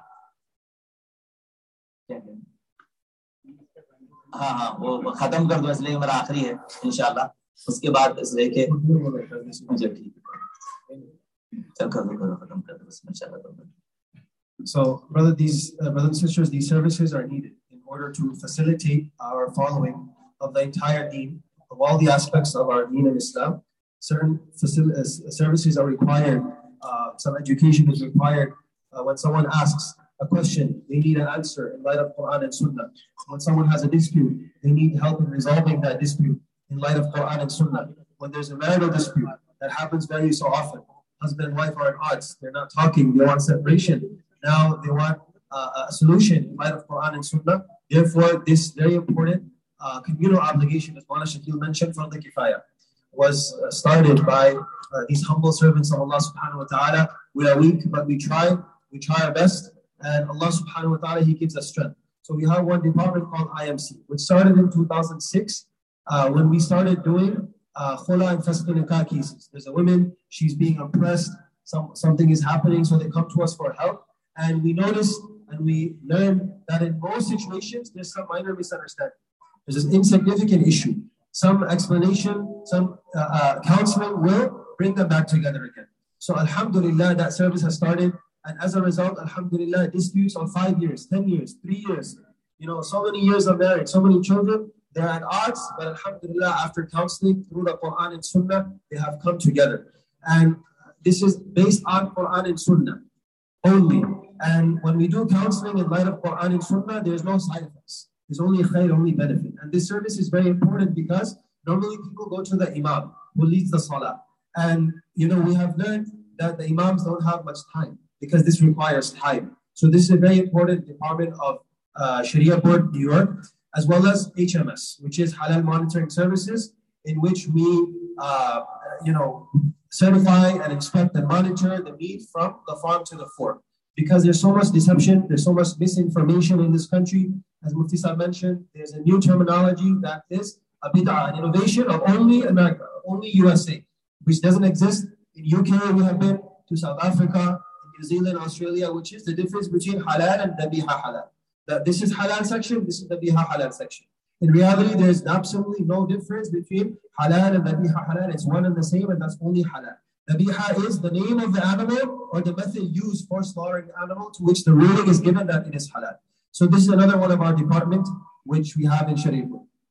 Speaker 1: ہاں وہ ختم کر دو اس لیے میرا آخری ہے انشاءاللہ، اس کے بعد اس لے کے مجھے ٹھیک ہے چل ختم کر دو انشاءاللہ.
Speaker 2: So, brothers and sisters, these services are needed in order to facilitate our following of the entire deen, of all the aspects of our deen in Islam. Certain services are required, some education is required. When someone asks a question, they need an answer in light of Quran and Sunnah. When someone has a dispute, they need help in resolving that dispute in light of Quran and Sunnah. when there's a marital dispute, that happens very so often. Husband and wife are at odds. They're not talking. They want separation. Now they want a solution in light of Quran and Sunnah. Therefore, this very important communal obligation, as Maulana Shakil mentioned, Fard Kifaya, was started by these humble servants of Allah subhanahu wa ta'ala. We are weak, but we try our best, and Allah subhanahu wa ta'ala, He gives us strength. So we have one department called IMC, which started in 2006 when we started doing khula and fasq nikah cases. There's a woman, she's being oppressed, something is happening, so they come to us for help. And we noticed and we learned that in most situations, there's some minor misunderstanding. There's this insignificant issue. Some explanation, some counseling will bring them back together again. So alhamdulillah, that service has started. And as a result, alhamdulillah, disputes of 5 years, 10 years, 3 years, so many years of marriage, so many children, they're at odds. But alhamdulillah, after counseling through the Quran and Sunnah, they have come together. And this is based on Quran and Sunnah only. And when we do counseling in light of Quran and Sunnah, there's no side effects. There's only khair, only benefit. And this service is very important because normally people go to the imam who leads the salah. And, we have learned that the imams don't have much time because this requires time. So this is a very important department of Sharia Board, New York, as well as HMS, which is Halal Monitoring Services, in which we, certify and inspect and monitor the meat from the farm to the fork. Because there's so much deception, there's so much misinformation in this country. As Mufti Sahib mentioned, there's a new terminology that is a bid'ah, an innovation of only America, only USA, which doesn't exist. In UK, we have been to South Africa, New Zealand, Australia, which is the difference between halal and dhabiha halal. This is halal section, this is dhabiha halal section. In reality, there's absolutely no difference between halal and dhabiha halal. It's one and the same, and that's only halal. Dhabiha is the name of the animal or the method used for slaughtering the animal to which the ruling is given that it is halal. So this is another one of our department which we have in Sharia.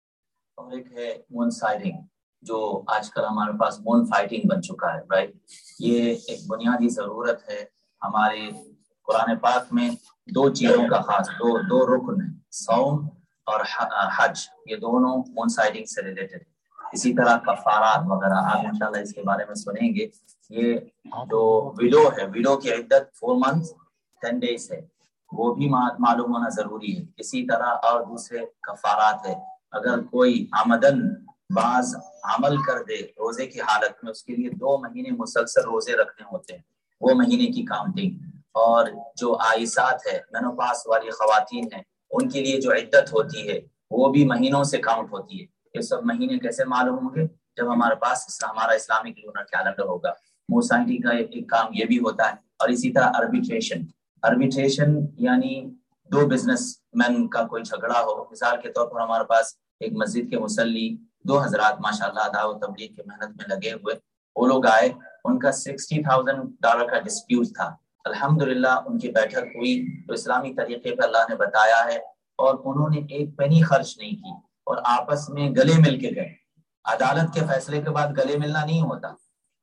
Speaker 1: और एक है मोन siding, जो आजकल हमारे पास मोन fighting बन चुका है, राइट? ये एक बुनियादी ज़रूरत है. हमारे कुरान पाक में दो चीज़ों का खास दो रुकन है, सौम और हज. ये दोनों मोन साइडिंग से रिलेटेड है. इसी तरह कफारात वगैरह आप इंशाल्लाह इसके बारे में सुनेंगे. ये जो विडो की इद्दत 4 months 10 days है, वो भी मालूम होना जरूरी है. इसी तरह और दूसरे कफारात है. अगर कोई आमदन बाज अमल कर दे रोजे की हालत में, उसके लिए 2 महीने मुसलसल रोजे रखने होते हैं, वो महीने की काउंटिंग. और जो आइसात है, मेनोपास वाली खवातीन है, उनके लिए जो इद्दत होती है वो भी महीनों से काउंट होती है. ये सब महीने कैसे मालूम होंगे? जब हमारे पास हमारा इस्लामिक लूनर कैलेंडर होगा. मोसाइटी का एक काम ये भी होता है. और इसी तरह अर्बिट्रेशन यानी 2 बिजनेसमैन का कोई झगड़ा हो. मिसाल के तौर पर हमारे पास एक मस्जिद के मुसल्ली 2 हजरात माशाल्लाह दावत तबलीग की मेहनत में लगे हुए, वो लोग आए, उनका $60,000 का डिस्प्यूट था. अल्हम्दुलिल्लाह उनकी बैठक हुई तो इस्लामी तरीके पर अल्लाह ने बताया है, और उन्होंने एक पेनी खर्च नहीं की और आपस में गले मिल के गए. अदालत के फैसले के बाद गले मिलना नहीं होता,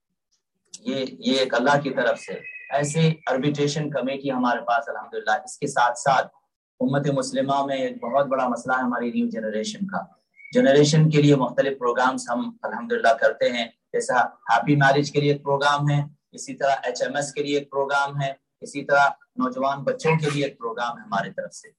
Speaker 1: ये एक अल्लाह की तरफ से. ऐसे आर्बिट्रेशन कमेटी हमारे पास अल्हम्दुलिल्लाह. इसके साथ साथ उम्मत मुस्लिमा में एक बहुत बड़ा मसला है हमारी न्यू जनरेशन के लिए मुख्तलिफ प्रोग्राम्स हम अल्हम्दुलिल्लाह करते हैं. जैसा हैप्पी मैरिज के लिए एक प्रोग्राम है, इसी तरह HMS के लिए एक प्रोग्राम है, इसी तरह नौजवान बच्चों के लिए एक प्रोग्राम है हमारी तरफ से.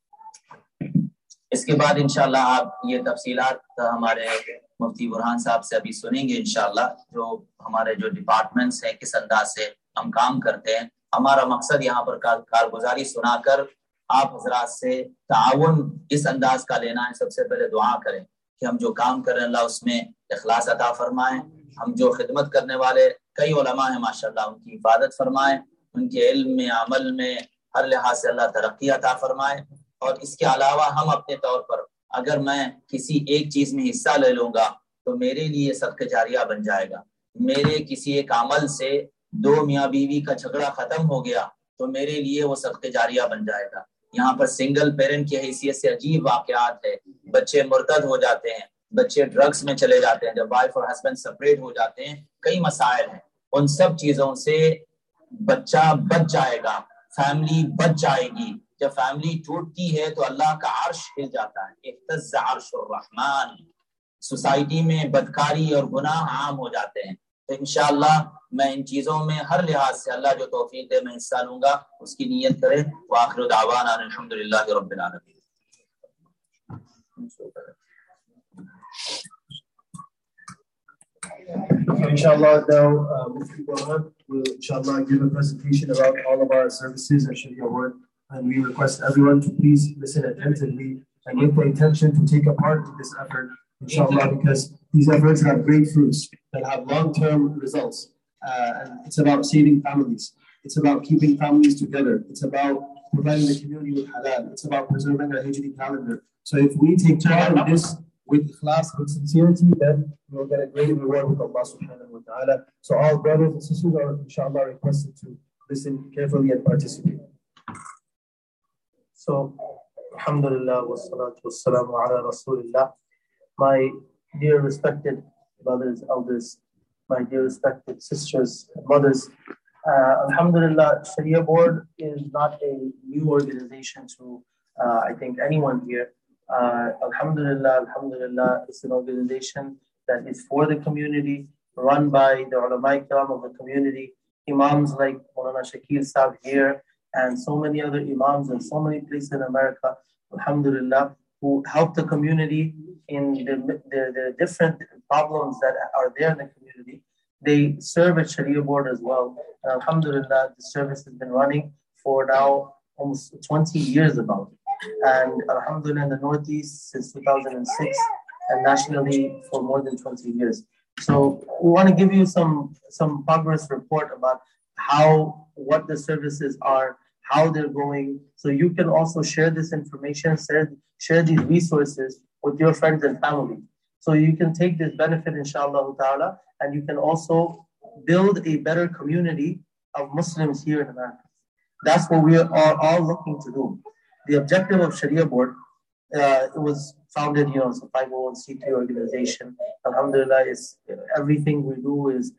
Speaker 1: इसके बाद इंशाल्लाह आप ये तफसीलात हमारे मुफ्ती बुरहान साहब से अभी सुनेंगे इंशाल्लाह, जो हमारे जो डिपार्टमेंट्स हैं किस अंदाज से हम काम करते हैं. हमारा मकसद यहाँ पर कारगुजारी सुनाकर आप हजरात से ताउन इस अंदाज का लेना है. सबसे पहले दुआ करें कि हम जो काम कर रहे हैं अल्लाह उसमें इखलास अता फरमाएं. हम जो खिदमत करने वाले कई उलमा हैं माशाल्लाह, उनकी हिफाजत फरमाएं, उनके इल्म में अमल में हर लिहाज से अल्लाह तरक्की अता फरमाए. और इसके अलावा हम अपने तौर पर अगर मैं किसी एक चीज में हिस्सा ले लूंगा तो मेरे लिए सदका जारिया बन जाएगा. मेरे किसी एक अमल से 2 मियाँ बीवी का झगड़ा खत्म हो गया तो मेरे लिए वो सदका जारिया बन जाएगा. यहाँ पर सिंगल पेरेंट की हैसियत से अजीब वाकयात है. बच्चे मुर्तद हो जाते हैं, बच्चे ड्रग्स में चले जाते हैं, जब वाइफ और हस्बैंड सेपरेट हो जाते हैं, कई मसाइल हैं. उन सब चीजों से बच्चा बच जाएगा, फैमिली बच जाएगी. जब फैमिली टूटती है तो अल्लाह का अर्श हिल जाता है. इhtazza अर्शुर रहमान, सोसाइटी में बदकारी और गुनाह आम हो जाते हैं। तो इंशाअल्लाह मैं इन चीजों में हर लिहाज से अल्लाह जो तौफीक दे मैं हिस्सा लूंगा, उसकी नीयत करें। व आखिरु दावाना अल्हम्दुलिल्लाहि रब्बिल आलमीन।
Speaker 2: Inshallah, now Mufti Muhammad will inshallah give a presentation about all of our services and Sharia work, and we request everyone to please listen attentively and make the intention to take a part in this effort, inshallah, because these efforts have great fruits that have long-term results. And it's about saving families. It's about keeping families together. It's about providing the community with halal. It's about preserving our Hijri calendar. So if we take part in this with ikhlas, with sincerity, then we'll get a great reward with Allah subhanahu wa ta'ala. So all brothers and sisters are inshallah requested to listen carefully and participate.
Speaker 3: So, alhamdulillah, wassalatu wassalamu ala rasulillah. My dear respected brothers, elders, my dear respected sisters and mothers, alhamdulillah, Sharia Board is not a new organization to, I think, anyone here. Alhamdulillah, it's an organization that is for the community, run by the ulama ikram of the community, imams like Maulana Shakil Saab here, and so many other imams in so many places in America, alhamdulillah, who help the community in the different problems that are there in the community. They serve at Sharia Board as well. And alhamdulillah, the service has been running for now almost 20 years about. And alhamdulillah, in the Northeast since 2006, and nationally for more than 20 years. So we want to give you some progress report about what the services are, how they're going, so you can also share this information, share these resources with your friends and family. So you can take this benefit, inshallah ta'ala, and you can also build a better community of Muslims here in America. That's what we are all looking to do. The objective of Sharia Board, it was founded, as a 501c3 organization. Alhamdulillah, everything we do is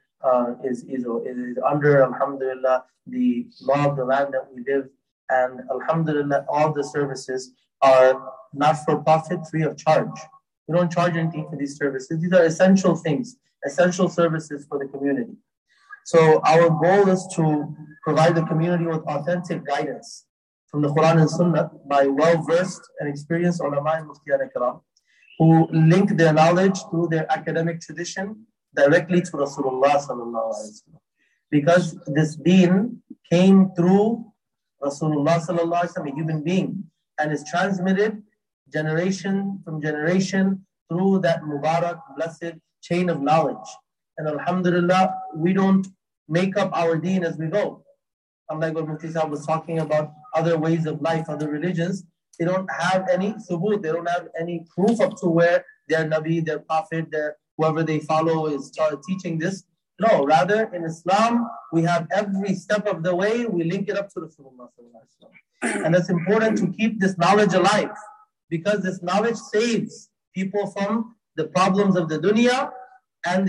Speaker 3: under, alhamdulillah, the law of the land that we live. And alhamdulillah, all the services are not for profit, free of charge. We don't charge anything for these services. These are essential things, essential services for the community. So our goal is to provide the community with authentic guidance from the Quran and Sunnah by well-versed and experienced ulama and muftiyan ikram who link their knowledge through their academic tradition directly to Rasulullah sallallahu alaihi wasallam. Because this deen came through Rasulullah sallallahu alaihi wasallam, a human being, and is transmitted generation from generation through that Mubarak, blessed chain of knowledge. And alhamdulillah, we don't make up our deen as we go. Unlike what Mufti Sahib was talking about other ways of life, other religions, they don't have any subut, they don't have any proof up to where their Nabi, their Prophet, whoever they follow is teaching this. No, rather in Islam, we have every step of the way, we link it up to Rasulullah. And it's important to keep this knowledge alive, because this knowledge saves people from the problems of the dunya and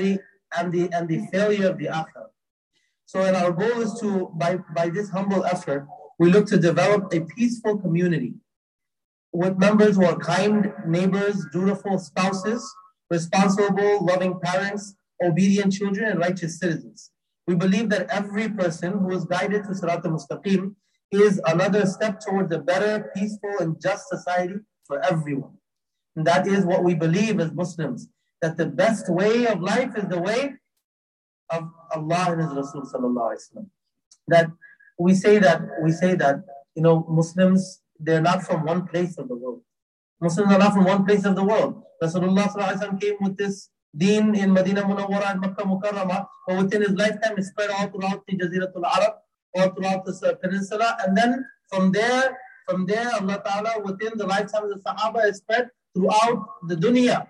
Speaker 3: the failure of the akhirah. So, and our goal is to, by this humble effort, we look to develop a peaceful community with members who are kind neighbors, dutiful spouses, responsible, loving parents, obedient children, and righteous citizens. We believe that every person who is guided to Sirat al-Mustaqim is another step towards a better, peaceful, and just society for everyone. And that is what we believe as Muslims, that the best way of life is the way of Allah and His Rasul sallallahu alaihi wasallam. That we say that Muslims, they're not from one place of the world. Muslims are not from one place of the world. Rasulullah sallallahu alaihi wasallam came with this deen in Medina Munawwara and Makkah Mukarramah, but within his lifetime it spread all throughout the Jaziratul Arab, all throughout this peninsula, and then from there Allah Ta'ala within the lifetime of the Sahaba is spread throughout the dunya.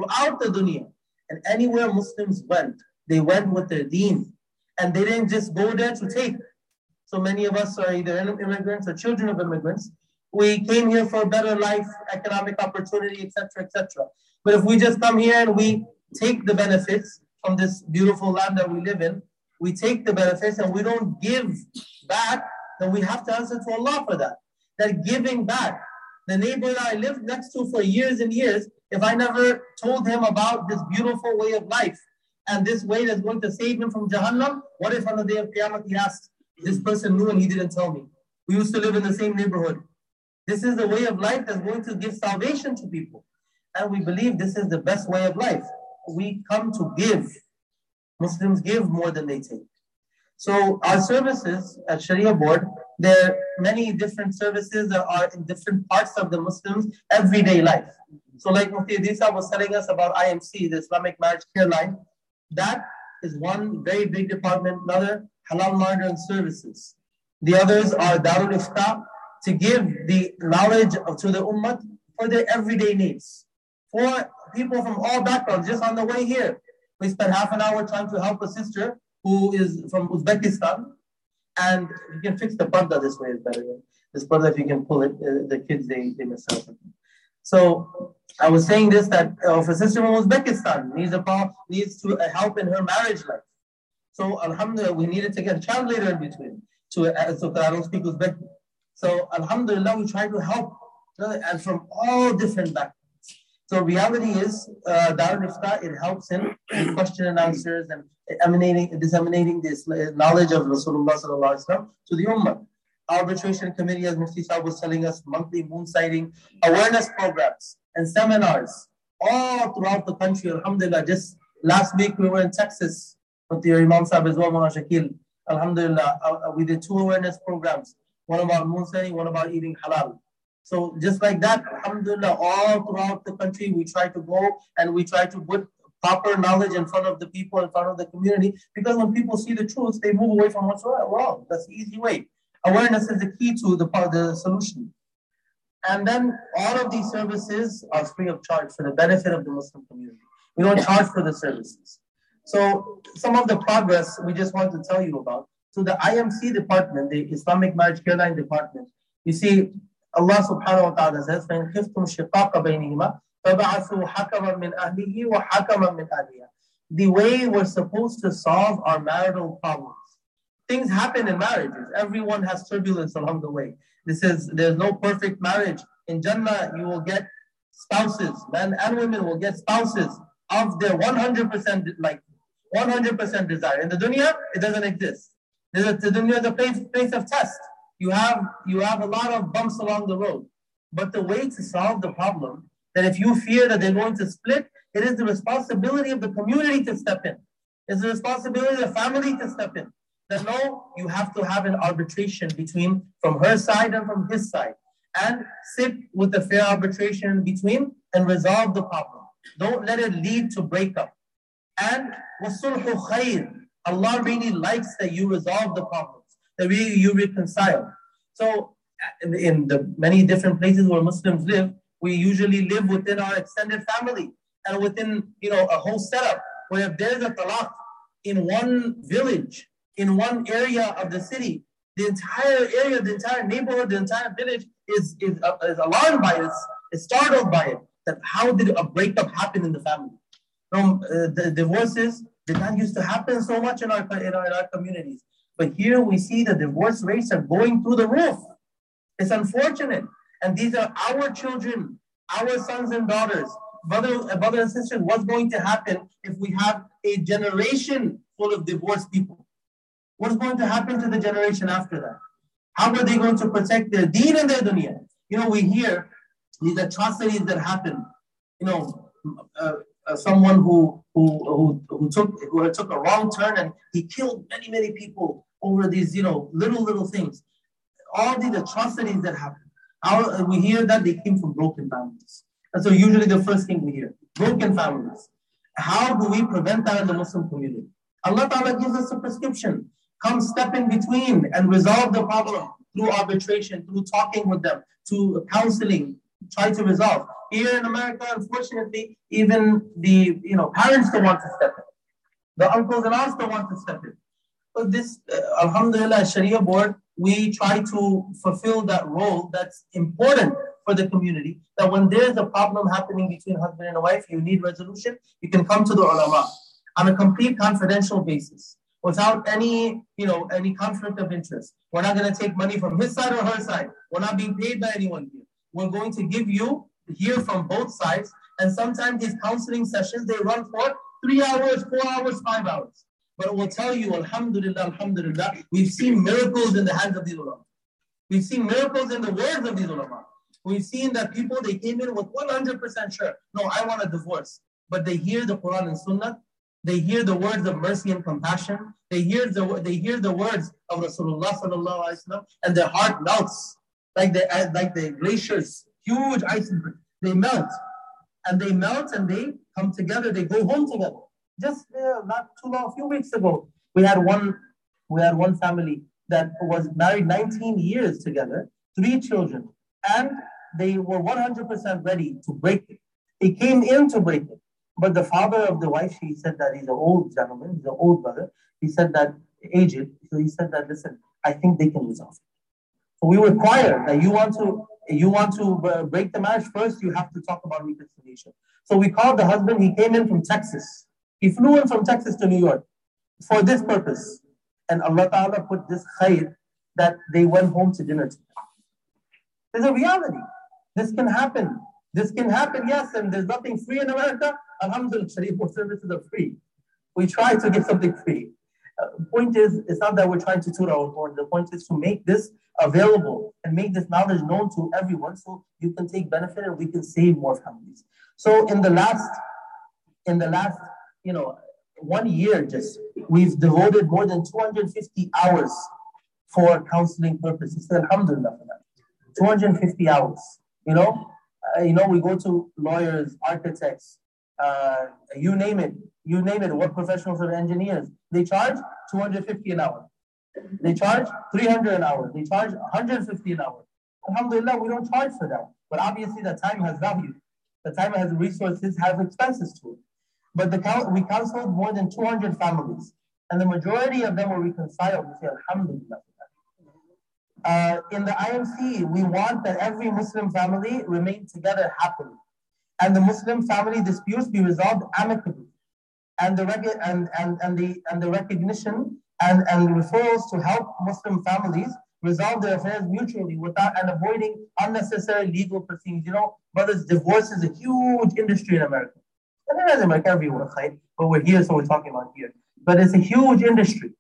Speaker 3: And anywhere Muslims went, they went with their deen, and they didn't just go there to take. So many of us are either immigrants or children of immigrants. We came here for a better life, economic opportunity, etc., etc. But if we just come here and we take the benefits from this beautiful land that we live in, we take the benefits and we don't give back, then we have to answer to Allah for that. That giving back. The neighbor that I lived next to for years and years, if I never told him about this beautiful way of life and this way that's going to save him from Jahannam, what if on the day of Qiyamah he asks, this person knew and he didn't tell me? We used to live in the same neighborhood. This is the way of life that's going to give salvation to people. And we believe this is the best way of life. We come to give. Muslims give more than they take. So our services at Sharia Board, there are many different services that are in different parts of the Muslims' everyday life. So like Mufti Idrisa was telling us about IMC, the Islamic Marriage Care Line, that is one very big department. Another, Halal Modern Services. The others are Darul Ifta, to give the knowledge to the Ummah for their everyday needs. For people from all backgrounds, just on the way here, we spent half an hour trying to help a sister who is from Uzbekistan, and you can fix the parda this way is better. This parda, if you can pull it, the kids, they mess up. So I was saying this, that if a sister from Uzbekistan needs to help in her marriage life. So alhamdulillah, we needed to get a translator in between, so I don't speak Uzbek. So alhamdulillah, we try to help, and from all different backgrounds. So reality is, Darul Ifta, it helps in question and answers and disseminating this knowledge of Rasulullah sallallahu alaihi wasallam to the Ummah. Arbitration committee, as Mufti Sahib was telling us, monthly moon sighting, awareness programs and seminars all throughout the country. Alhamdulillah, just last week we were in Texas with the Imam Sahib as well, Mawlana Shakil. Alhamdulillah, we did 2 awareness programs, one about moon sighting, one about eating halal. So just like that, alhamdulillah, all throughout the country, we try to go and we try to put proper knowledge in front of the people, in front of the community, because when people see the truth, they move away from what's wrong. That's the easy way. Awareness is the key to the solution. And then all of these services are free of charge for the benefit of the Muslim community. We don't charge for the services. So some of the progress we just want to tell you about. So the IMC department, the Islamic Marriage Care Line department, you see, Allah subhanahu wa ta'ala says, فَإِنْ خِفْتُمْ شِقَاقَ بَيْنِهِمَا فَبَعَثُوا حَكَمًا مِنْ أَهْلِهِ وَحَكَمًا مِنْ أَهْلِهَا. The way we're supposed to solve our marital problems. Things happen in marriages. Everyone has turbulence along the way. There's no perfect marriage. In Jannah, you will get spouses. Men and women will get spouses of their 100% desire. In the dunya, it doesn't exist. The dunya is a place of test. You have a lot of bumps along the road. But the way to solve the problem, that if you fear that they're going to split, it is the responsibility of the community to step in. It's the responsibility of the family to step in. That no, you have to have an arbitration from her side and from his side. And sit with the fair arbitration between and resolve the problem. Don't let it lead to breakup. And وَالصُّلْحُ خَيْرٌ. Allah really likes that you resolve the problems, that you reconcile. So in the many different places where Muslims live, we usually live within our extended family and within a whole setup where if there's a talaq in one village, in one area of the city, the entire area, the entire neighborhood, the entire village is alarmed by it, is startled by it. That how did a breakup happen in the family? The divorces did not used to happen so much in our communities. But here we see the divorce rates are going through the roof. It's unfortunate. And these are our children, our sons and daughters. Brothers and sisters, what's going to happen if we have a generation full of divorced people? What's going to happen to the generation after that? How are they going to protect their deen and their dunya? We hear these atrocities that happen. Someone who took a wrong turn and he killed many people over these little things. All these atrocities that happen. We hear that they came from broken families. And so usually the first thing we hear, broken families. How do we prevent that in the Muslim community? Allah Ta'ala gives us a prescription. Come step in between and resolve the problem through arbitration, through talking with them, through counseling, try to resolve. Here in America, unfortunately, even the parents don't want to step in. The uncles and aunts don't want to step in. But this, alhamdulillah, Sharia Board, we try to fulfill that role that's important for the community, that when there's a problem happening between husband and wife, you need resolution, you can come to the ulama on a complete confidential basis, without any conflict of interest. We're not going to take money from his side or her side. We're not being paid by anyone here. We're going to hear from both sides And sometimes these counseling sessions, they run for 3 hours, 4 hours, 5 hours. But it will tell you, alhamdulillah, alhamdulillah, we've seen miracles in the hands of these ulama. We've seen miracles in the words of these ulama. We've seen that people, they came in with 100% sure, no, I want a divorce. But they hear the Quran and Sunnah, they hear the words of mercy and compassion, they hear the words of Rasulullah sallallahu alaihi wasallam, and their heart melts like the glaciers, huge ice. They melt, and they come together. They go home together. Just not too long, a few weeks ago, we had one family that was married 19 years together, 3 children, and they were 100% ready to break it. They came in to break it. But the father of the wife, he said that he's an old gentleman, he's an old brother. He said that, aged, so he said that, listen, I think they can resolve it. So we require that you want to break the marriage, first you have to talk about reconciliation. So we called the husband, he came in from Texas. He flew in from Texas to New York for this purpose. And Allah Ta'ala put this khair that they went home to dinner together. There's a reality. This can happen. This can happen, yes, and there's nothing free in America. Alhamdulillah, Sharia services are free. We try to get something free. Point is, it's not that we're trying to toot our horn. The point is to make this available and make this knowledge known to everyone so you can take benefit and we can save more families. So in the last 1 year just, we've devoted more than 250 hours for counseling purposes. So alhamdulillah for that. 250 hours. We go to lawyers, architects, you name it, what professionals or engineers. They charge 250 an hour. They charge 300 an hour. They charge 150 an hour. Alhamdulillah, we don't charge for that. But obviously the time has value. The time has resources, has expenses to it. But we counseled more than 200 families. And the majority of them were reconciled. We say alhamdulillah. In the IMC, we want that every Muslim family remain together happily, and the Muslim family disputes be resolved amicably, and the recognition and referrals to help Muslim families resolve their affairs mutually without and avoiding unnecessary legal proceedings. Brothers, divorce is a huge industry in America, and it is America everywhere, but we're here, so we're talking about here. But it's a huge industry,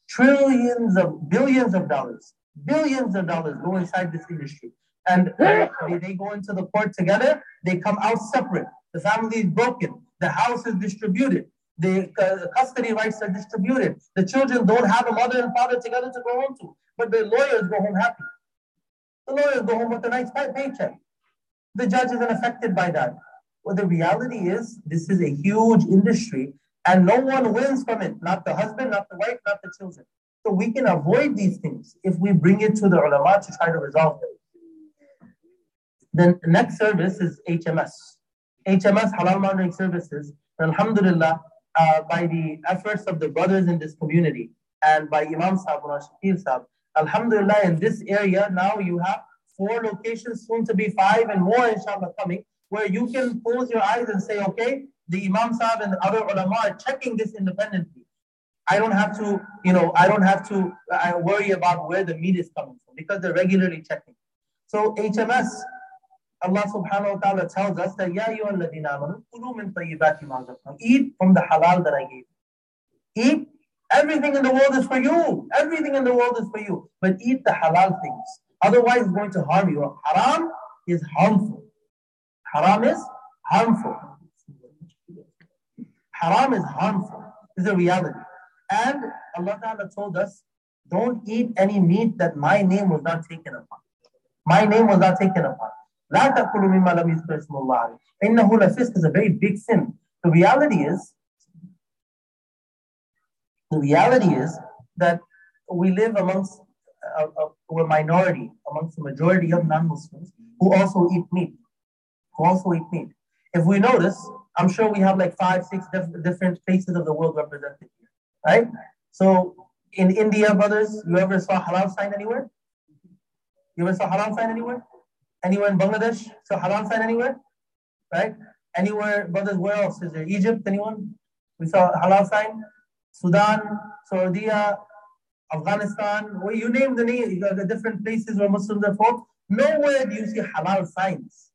Speaker 3: billions of dollars go inside this industry. And they go into the court together, they come out separate. The family is broken, the house is distributed, the custody rights are distributed. The children don't have a mother and father together to go home to, but the lawyers go home happy. The lawyers go home with a nice paycheck. The judge isn't affected by that. Well, the reality is, this is a huge industry, and no one wins from it. Not the husband, not the wife, not the children. So we can avoid these things if we bring it to the ulama to try to resolve them. Then the next service is HMS. HMS, Halal Monitoring Services. Alhamdulillah, by the efforts of the brothers in this community and by Imam Sahib and Shakir Sahib, alhamdulillah, in this area now you have 4 locations, soon to be 5 and more inshallah coming, where you can close your eyes and say, okay, the Imam Sahib and the other ulama are checking this independently. I don't have to worry about where the meat is coming from because they're regularly checking. So HMS, Allah subhanahu wa ta'ala tells us that Ya ayyuhalladhina amanu kulu min tayyibati ma razaqnakum. Eat from the halal that I gave you. Eat. Everything in the world is for you. Everything in the world is for you. But eat the halal things. Otherwise it's going to harm you. Haram is harmful. Haram is harmful. Haram is harmful. This is a reality. And Allah Ta'ala told us, don't eat any meat that my name was not taken upon. My name was not taken upon. La taqulu mimma lam yuzkar ismullah alayhi. Innahu lafisq is a very big sin. The reality is that we live amongst a minority, amongst the majority of non-Muslims who also eat meat. If we notice, I'm sure we have like 5, 6 different places of the world represented here. Right? So in India, brothers, you ever saw halal sign anywhere? You ever saw halal sign anywhere? Anywhere in Bangladesh? Saw halal sign anywhere? Right? Anywhere, brothers, where else is there? Egypt, anyone? We saw halal sign? Sudan, Saudi, Afghanistan, well, you name the different places where Muslims are from. Nowhere do you see halal signs.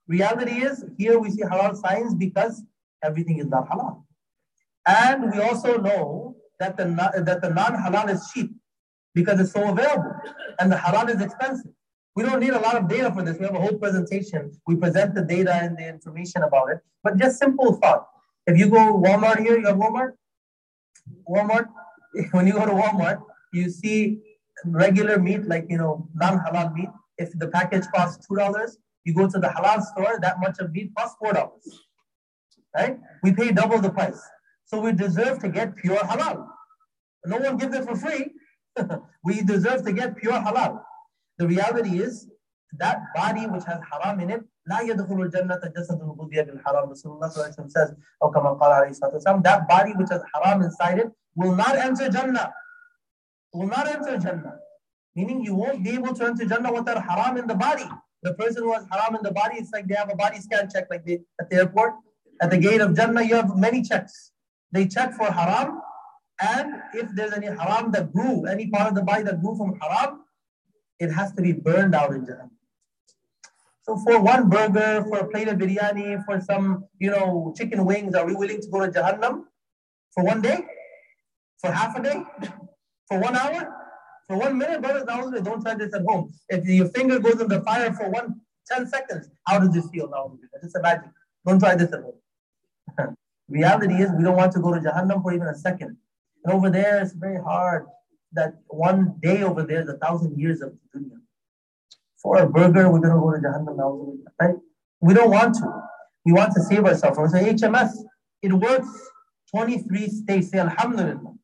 Speaker 3: Reality is, here we see halal signs because everything is not halal. And we also know that the non-halal is cheap because it's so available, and the halal is expensive. We don't need a lot of data for this. We have a whole presentation. We present the data and the information about it. But just simple thought. If you go Walmart here, you have Walmart? Walmart, when you go to Walmart, you see regular meat, like, non-halal meat. If the package costs $2, you go to the halal store, that much of meat costs $4. Right? We pay double the price. So we deserve to get pure halal. No one gives it for free. We deserve to get pure halal. The reality is that body which has haram in it, لا يدخل الجنة جسد غذي بالحرام. Rasulullah says, or كما قال عليه الصلاة والسلام, that body which has haram inside it will not enter Jannah. Will not enter Jannah. Meaning you won't be able to enter Jannah without haram in the body. The person who has haram in the body, it's like they have a body scan check, like at the airport. At the gate of Jannah, you have many checks. They check for haram, and if there's any haram that grew, any part of the body that grew from haram, it has to be burned out in Jannah. So for one burger, for a plate of biryani, for some, chicken wings, are we willing to go to Jahannam? For one day? For half a day? For 1 hour? For 1 minute? Brothers, don't try this at home. If your finger goes in the fire for 10 seconds, how does this feel now? Just imagine. Don't try this at home. Reality is, we don't want to go to Jahannam for even a second. And over there, it's very hard. That one day over there is 1,000 years of dunya. For a burger, we're going to go to Jahannam now, right? We don't want to. We want to save ourselves. So HMS, it works 23 states. Say Alhamdulillah.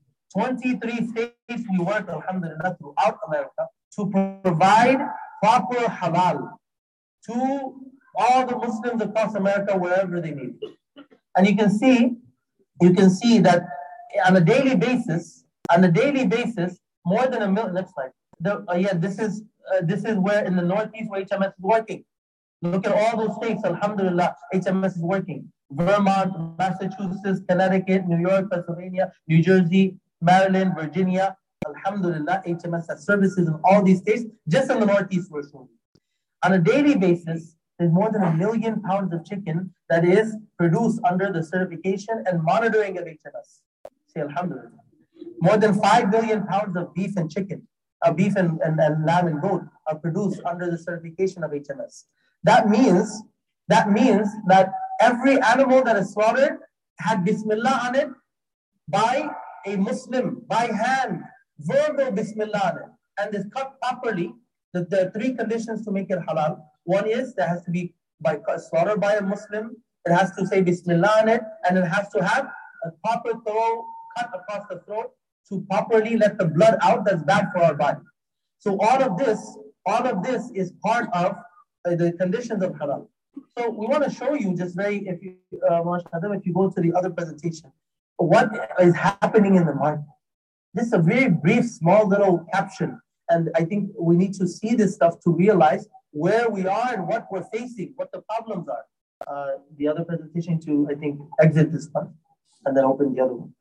Speaker 3: 23 states we work, Alhamdulillah, throughout America to provide proper halal to all the Muslims across America wherever they need it. And you can see that on a daily basis, more than 1 million. Next slide. This is where in the Northeast where HMS is working. Look at all those states. Alhamdulillah, HMS is working. Vermont, Massachusetts, Connecticut, New York, Pennsylvania, New Jersey, Maryland, Virginia. Alhamdulillah, HMS has services in all these states. Just in the Northeast, we're showing. On a daily basis, there's more than 1 million pounds of chicken that is produced under the certification and monitoring of HMS. Say Alhamdulillah. More than 5 million pounds of beef and chicken, beef and lamb and goat are produced under the certification of HMS. That means that every animal that is slaughtered had Bismillah on it by a Muslim, by hand, verbal Bismillah on it, and is cut properly. The 3 conditions to make it halal. One is that has to be slaughtered by a Muslim. It has to say Bismillah on it, and it has to have a proper thorough cut across the throat to properly let the blood out that's bad for our body. So all of this is part of the conditions of halal. So we want to show you just if you go to the other presentation, what is happening in the market. This is a very brief, small little caption. And I think we need to see this stuff to realize where we are and what we're facing, what the problems are. The other presentation to, I think, exit this one and then open the other one.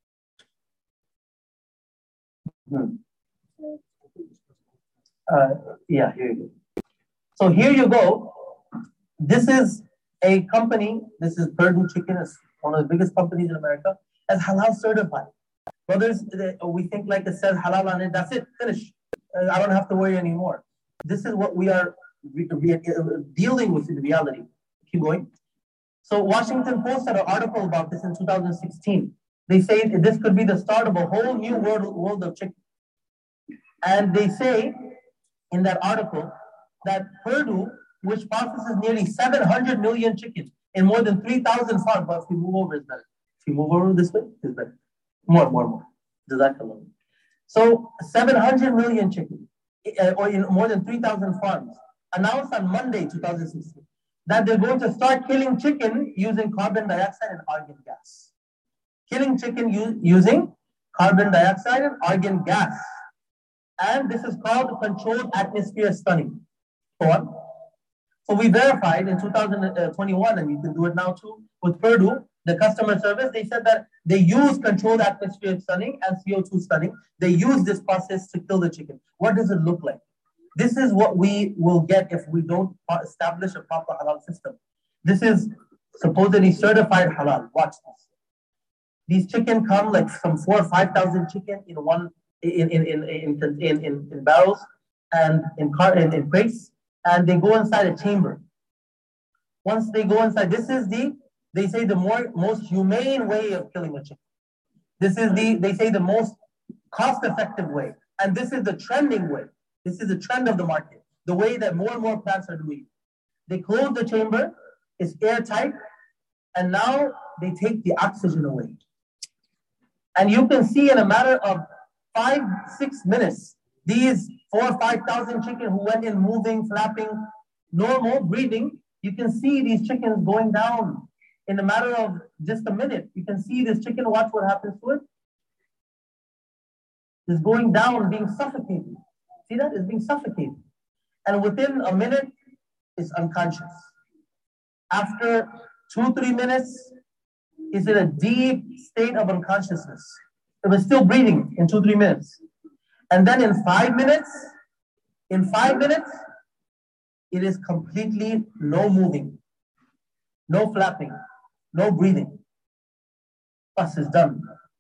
Speaker 3: Yeah, here you go. So here you go. This is a company. This is Perdue Chicken. It's one of the biggest companies in America. As halal certified. Brothers, we think like it says halal on it. That's it. Finish. I don't have to worry anymore. This is what we are dealing with in reality. Keep going. So Washington Post had an article about this in 2016. They say this could be the start of a whole new world of chicken. And they say in that article that Perdue, which processes nearly 700 million chickens in more than 3,000 farms, but if you move over, it's better. If you move over this way, it's better. More. Jazakallah. So 700 million chickens, or in more than 3,000 farms, announced on Monday, 2016, that they're going to start killing chicken using carbon dioxide and argon gas. Killing chicken using carbon dioxide and argon gas. And this is called controlled atmosphere stunning. Go on. So we verified in 2021, and you can do it now too, with Perdue, the customer service, they said that they use controlled atmosphere stunning and CO2 stunning. They use this process to kill the chicken. What does it look like? This is what we will get if we don't establish a proper halal system. This is supposedly certified halal. Watch this. These chicken come like some 4,000 or 5,000 chicken in one in barrels and in crates, and they go inside a chamber. Once they go inside, this is they say the most humane way of killing a chicken. This is they say the most cost-effective way, and this is the trending way. This is the trend of the market. The way that more and more plants are doing. They close the chamber, it's airtight, and now they take the oxygen away. And you can see in a matter of 5-6 minutes, these 4,000 or 5,000 chicken who went in moving, flapping, normal, breathing, you can see these chickens going down in a matter of just a minute. You can see this chicken, watch what happens to it. It's going down, being suffocated. See that? It's being suffocated. And within a minute, it's unconscious. After 2-3 minutes, it's in a deep state of unconsciousness. It was still breathing in 2-3 minutes. And then in 5 minutes, it is completely no moving, no flapping, no breathing. Plus it's done.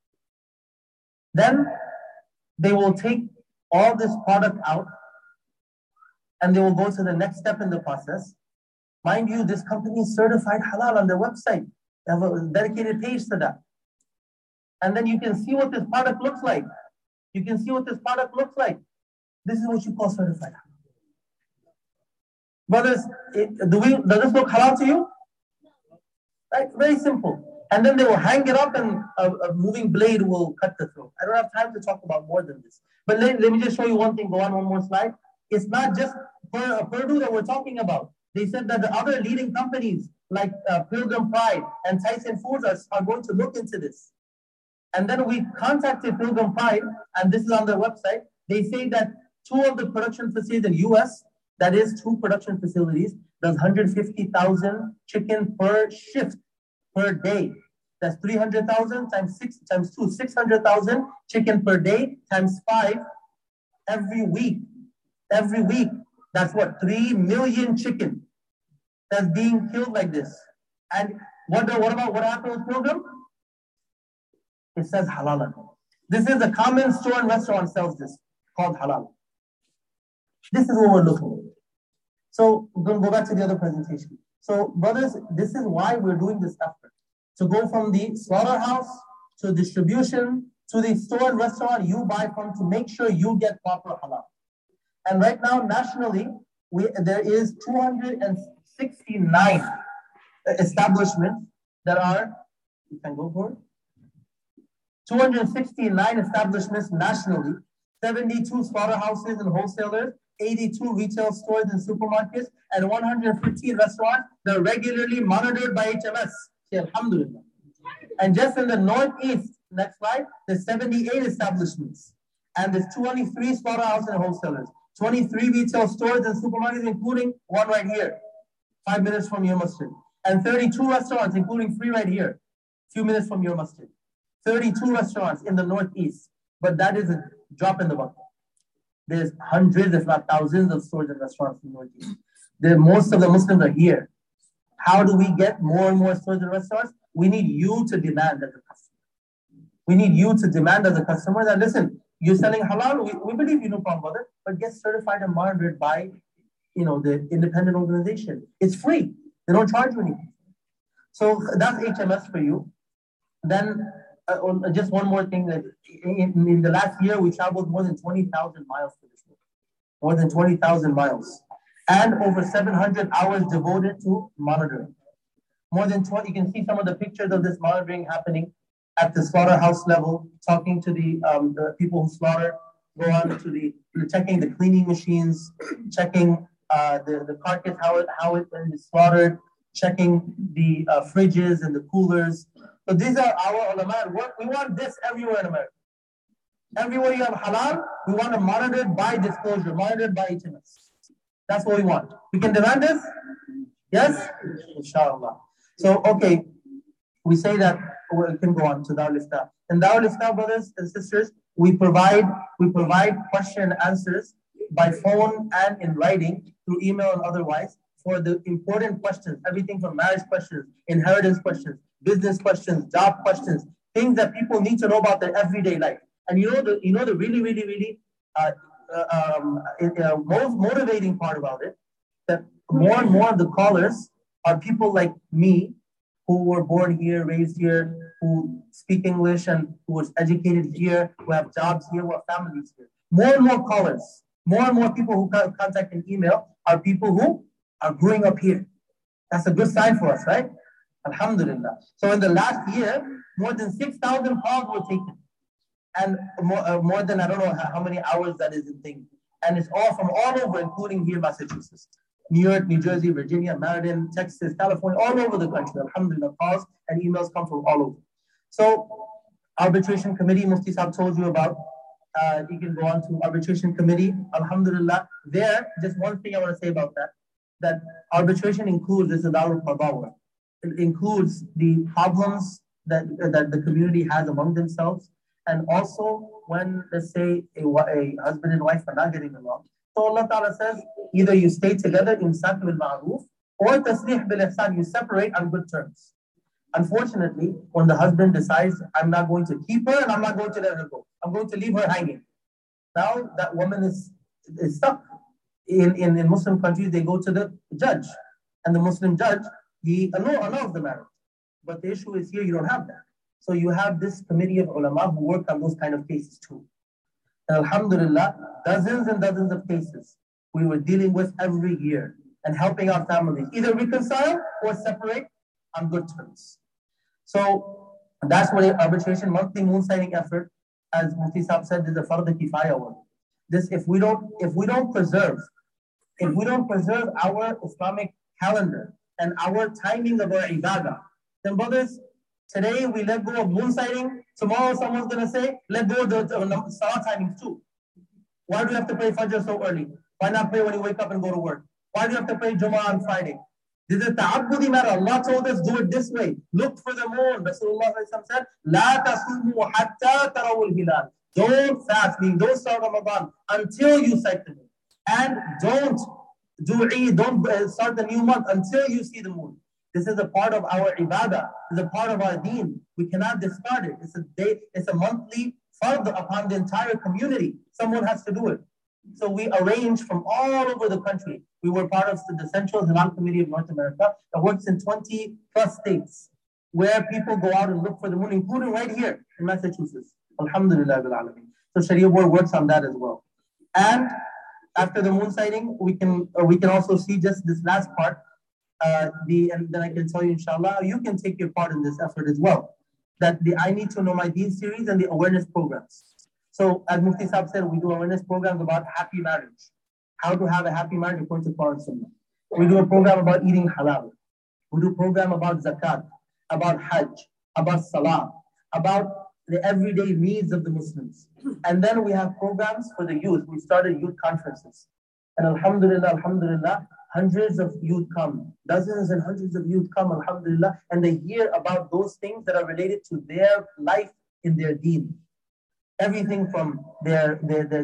Speaker 3: Then they will take all this product out and they will go to the next step in the process. Mind you, this company is certified halal on their website. They have a dedicated page to that. And then you can see what this product looks like. You can see what this product looks like. This is what you call certified halal. Brothers, does this look halal to you? Right? Very simple. And then they will hang it up and a moving blade will cut the throat. I don't have time to talk about more than this. But let me just show you one thing. Go on one more slide. It's not just Purdue that we're talking about. They said that the other leading companies like Pilgrim Pride and Tyson Foods are going to look into this. And then we contacted Pilgrim Pride, and this is on their website. They say that 2 of the production facilities in the US, that is 2 production facilities, does 150,000 chicken per shift per day. That's 300,000 times 2, 600,000 chicken per day times 5 every week. Every week. That's what? 3 million chicken that's being killed like this. And what happened with Pilgrim? It says halal. This is a common store and restaurant sells this, called halal. This is what we're looking at. So we're going to go back to the other presentation. So brothers, this is why we're doing this effort. To go from the slaughterhouse to distribution to the store and restaurant you buy from to make sure you get proper halal. And right now, nationally, there is 269 establishments that are, you can go for it, 269 establishments nationally, 72 slaughterhouses and wholesalers, 82 retail stores and supermarkets, and 115 restaurants that are regularly monitored by HMS. Say alhamdulillah. And just in the northeast, next slide, there's 78 establishments. And there's 23 slaughterhouses and wholesalers, 23 retail stores and supermarkets, including one right here, 5 minutes from your masjid. And 32 restaurants, including 3 right here, few minutes from your masjid. 32 restaurants in the northeast. But that is a drop in the bucket. There's hundreds, if not thousands, of stores and restaurants in the northeast. Most of the Muslims are here. How do we get more and more stores and restaurants? We need you to demand as a customer. We need you to demand as a customer that, listen, you're selling halal, we believe you, no problem, brother, but get certified and monitored by, the independent organization. It's free. They don't charge you anything. So that's HMS for you. Then just one more thing, that in the last year, we traveled more than 20,000 miles to this work. More than 20,000 miles. And over 700 hours devoted to monitoring. More than 20, you can see some of the pictures of this monitoring happening at the slaughterhouse level, talking to the people who slaughter, go on to checking the cleaning machines, checking the carcass, how it is slaughtered, checking the fridges and the coolers. So these are our ulama. We want this everywhere in America. Everywhere you have halal, we want it monitored by disclosure, monitored by HMS. That's what we want. We can demand this? Yes? Inshallah. So, okay, we say that we can go on to Darul Ifta. In Darul Ifta, brothers and sisters, we provide question and answers by phone and in writing, through email and otherwise, for the important questions, everything from marriage questions, inheritance questions, business questions, job questions, things that people need to know about their everyday life. And you know the really most motivating part about it, that more and more of the callers are people like me, who were born here, raised here, who speak English and who was educated here, who have jobs here, who have families here. More and more callers, more and more people who contact an email are people who are growing up here. That's a good sign for us, right? Alhamdulillah. So in the last year, more than 6,000 calls were taken. And more than, I don't know how many hours that is in thing. And it's all from all over, including here in Massachusetts. New York, New Jersey, Virginia, Maryland, Texas, California, all over the country. Alhamdulillah, calls and emails come from all over. So arbitration committee, Mufti Sahib told you about. You can go on to arbitration committee. Alhamdulillah. There, just one thing I want to say about that arbitration includes, this is al-qadawah. It includes the problems that the community has among themselves. And also when, let's say, a husband and wife are not getting along. So Allah Ta'ala says, either you stay together, imsak bil ma'roof, or tasrih bil ihsan, you separate on good terms. Unfortunately, when the husband decides, I'm not going to keep her and I'm not going to let her go, I'm going to leave her hanging. Now that woman is stuck. In Muslim countries, they go to the judge. And the Muslim judge, he annuls the marriage. But the issue is here, you don't have that. So you have this committee of ulama who work on those kind of cases too. And alhamdulillah, dozens and dozens of cases we were dealing with every year and helping our families either reconcile or separate on good terms. So that's what arbitration, monthly moon sighting effort, as Mufti Sahib said, is a fard kifaya work. This, if we don't preserve our Islamic calendar and our timing of our ibadah, then brothers, today we let go of moon sighting. Tomorrow someone's going to say, let go of the salah timings too. Why do you have to pray Fajr so early? Why not pray when you wake up and go to work? Why do you have to pray Jummah on Friday? This is ta'abbudi matter. Allah told us, do it this way. Look for the moon. Rasulullah said, La tasumu hatta tarawul hilal. Don't fast, meaning don't start Ramadan until you sight the moon. And don't do Eid, don't start the new month until you see the moon. This is a part of our ibadah. It's a part of our deen. We cannot discard it. It's a monthly fard upon the entire community. Someone has to do it. So we arrange from all over the country. We were part of the Central Halal Committee of North America that works in 20 plus states, where people go out and look for the moon, including right here in Massachusetts. Alhamdulillah bil alameen. So Sharia Board works on that as well. And after the moon sighting, we can also see just this last part. And then I can tell you, inshallah, you can take your part in this effort as well. That the I Need to Know My Deen series and the awareness programs. So as Mufti Sahib said, we do awareness programs about happy marriage. How to have a happy marriage according to Quran and Sunnah. We do a program about eating halal. We do a program about zakat, about hajj, about salah, about the everyday needs of the Muslims. And then we have programs for the youth. We started youth conferences. And alhamdulillah, hundreds of youth come, dozens and hundreds of youth come, alhamdulillah, and they hear about those things that are related to their life in their deen. Everything from their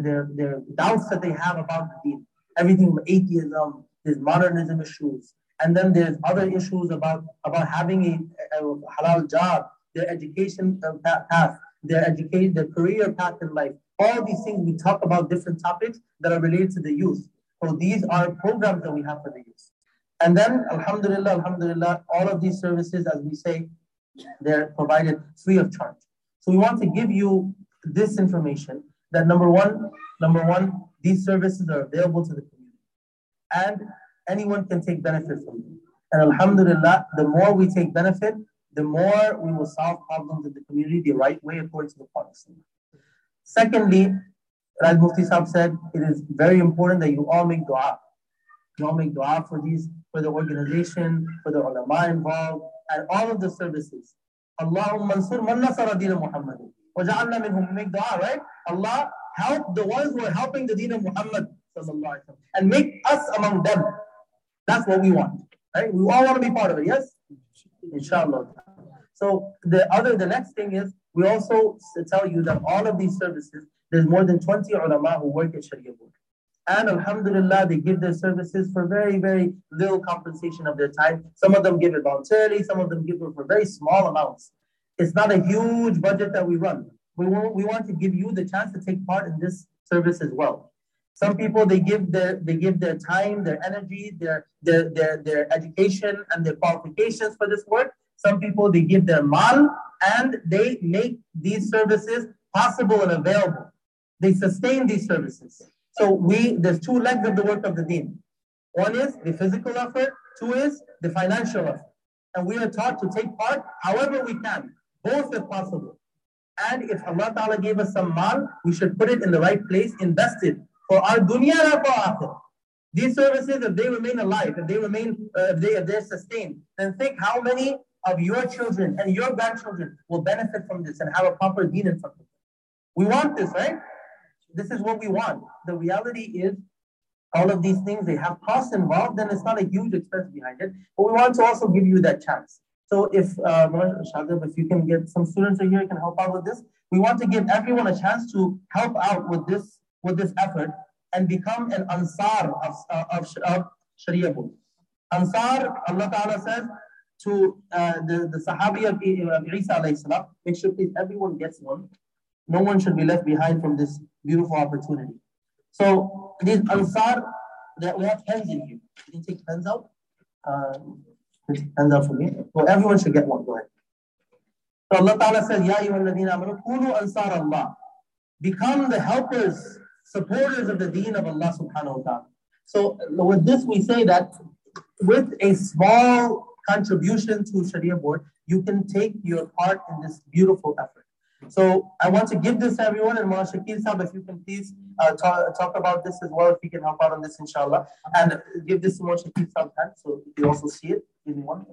Speaker 3: doubts that they have about the deen. Everything from atheism, there's modernism issues. And then there's other issues about having a halal job, their education path, their career path in life. All these things, we talk about different topics that are related to the youth. So these are programs that we have for the youth. And then, alhamdulillah, all of these services, as we say, they're provided free of charge. So we want to give you this information that number one, these services are available to the community. And anyone can take benefit from them. And alhamdulillah, the more we take benefit, the more we will solve problems in the community the right way according to the policy. Secondly, as Mufti Sahib said, it is very important that you all make dua. You all make dua for the organization, for the ulama involved, and all of the services. Allahumma ansur man nasara deen Muhammad. Waja'alna minhum. Make dua, right? Allah, help the ones who are helping the deen of Muhammad, and make us among them. That's what we want, right? We all want to be part of it, yes? Inshallah. So the next thing is, we also tell you that all of these services, there's more than 20 ulama who work at Sharia Board. And alhamdulillah, they give their services for very, very little compensation of their time. Some of them give it voluntarily, some of them give it for very small amounts. It's not a huge budget that we run. We want to give you the chance to take part in this service as well. Some people, they give their time, their energy, their education and their qualifications for this work. Some people, they give their mal, and they make these services possible and available. They sustain these services. So there's two legs of the work of the deen. One is the physical effort, two is the financial effort. And we are taught to take part however we can, both if possible. And if Allah Ta'ala gave us some mal, we should put it in the right place, invest it for our dunya and for akhirah. These services, if they remain alive, if they're sustained, then think how many of your children and your grandchildren will benefit from this and have a proper deen in front of them. We want this, right? This is what we want. The reality is, all of these things, they have costs involved, and it's not a huge expense behind it. But we want to also give you that chance. So if Shadab, if you can get some students in here, can help out with this. We want to give everyone a chance to help out with this effort and become an Ansar of Sharia board. Ansar, Allah Ta'ala says to the Sahabi of Isa alayhi salam, make sure please everyone gets one. No one should be left behind from this beautiful opportunity. So these Ansar, we have pens in here. You can take pens out. Take pens out for me. So everyone should get one. Go ahead. So Allah Ta'ala says, Ya ayyuhalladhina amanu kunu ansar Allah. Become the helpers, supporters of the deen of Allah subhanahu wa ta'ala. So with this we say that with a small contribution to Sharia board, you can take your part in this beautiful effort. So I want to give this to everyone, and Mawlana Shakil Sahab, if you can please talk about this as well, if you can help out on this, inshallah, and give this to Mawlana Shakil Sahab time, so you also see it. Give me one.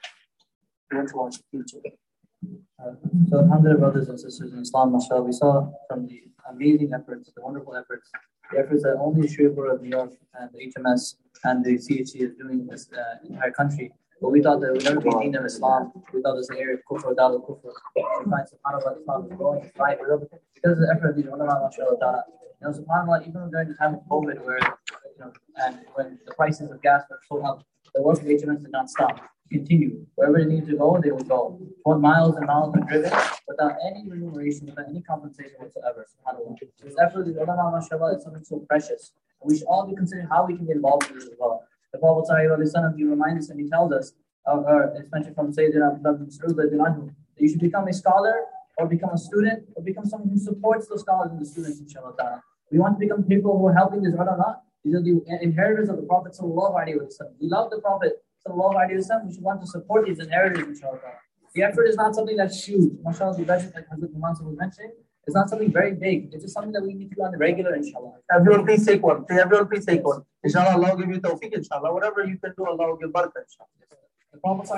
Speaker 4: So alhamdulillah, brothers and sisters in Islam, mashallah, we saw from the amazing efforts, the wonderful efforts, the efforts that only Sharia Board of New York and the HMS and the CHC is doing in this entire country. But we thought that it would never be deen of Islam. We thought it was an area of kufr, dal kufr. We find subhanAllah, Islam is growing, thriving. Because of the effort of these ulama, mashallah, subhanAllah, even during the time of COVID, where, and when the prices of gas were so up, the work of HMS did not stop. Continue. Wherever they need to go, they would go. 4 miles and miles were driven without any remuneration, without any compensation whatsoever. SubhanAllah. This effort of the ulama, mashallah, is something so precious. And we should all be considering how we can get involved in this as well. The Prophet ﷺ, he reminds us and he tells us, it's mentioned from Sayyidina Abdullah bin Mas'ud, that you should become a scholar or become a student or become someone who supports the scholars and the students, inshallah ta'ala. We want to become people who are helping these ulama. These are the inheritors of the Prophet sallallahu alaihi wasallam. We love the Prophet sallallahu alaihi wasallam. We should want to support these inheritors, inshallah ta'ala. The effort is not something that's huge. MashaAllah, the budget, like Hazrat Mansur was mentioning, it's not something very big. It's just something that we need to do on the regular, inshallah.
Speaker 3: Everyone please take one. Everyone please take one. Inshallah, Allah will give you tawfiq, inshallah. Whatever you can do, Allah will give barakah, inshallah.
Speaker 4: The Prophet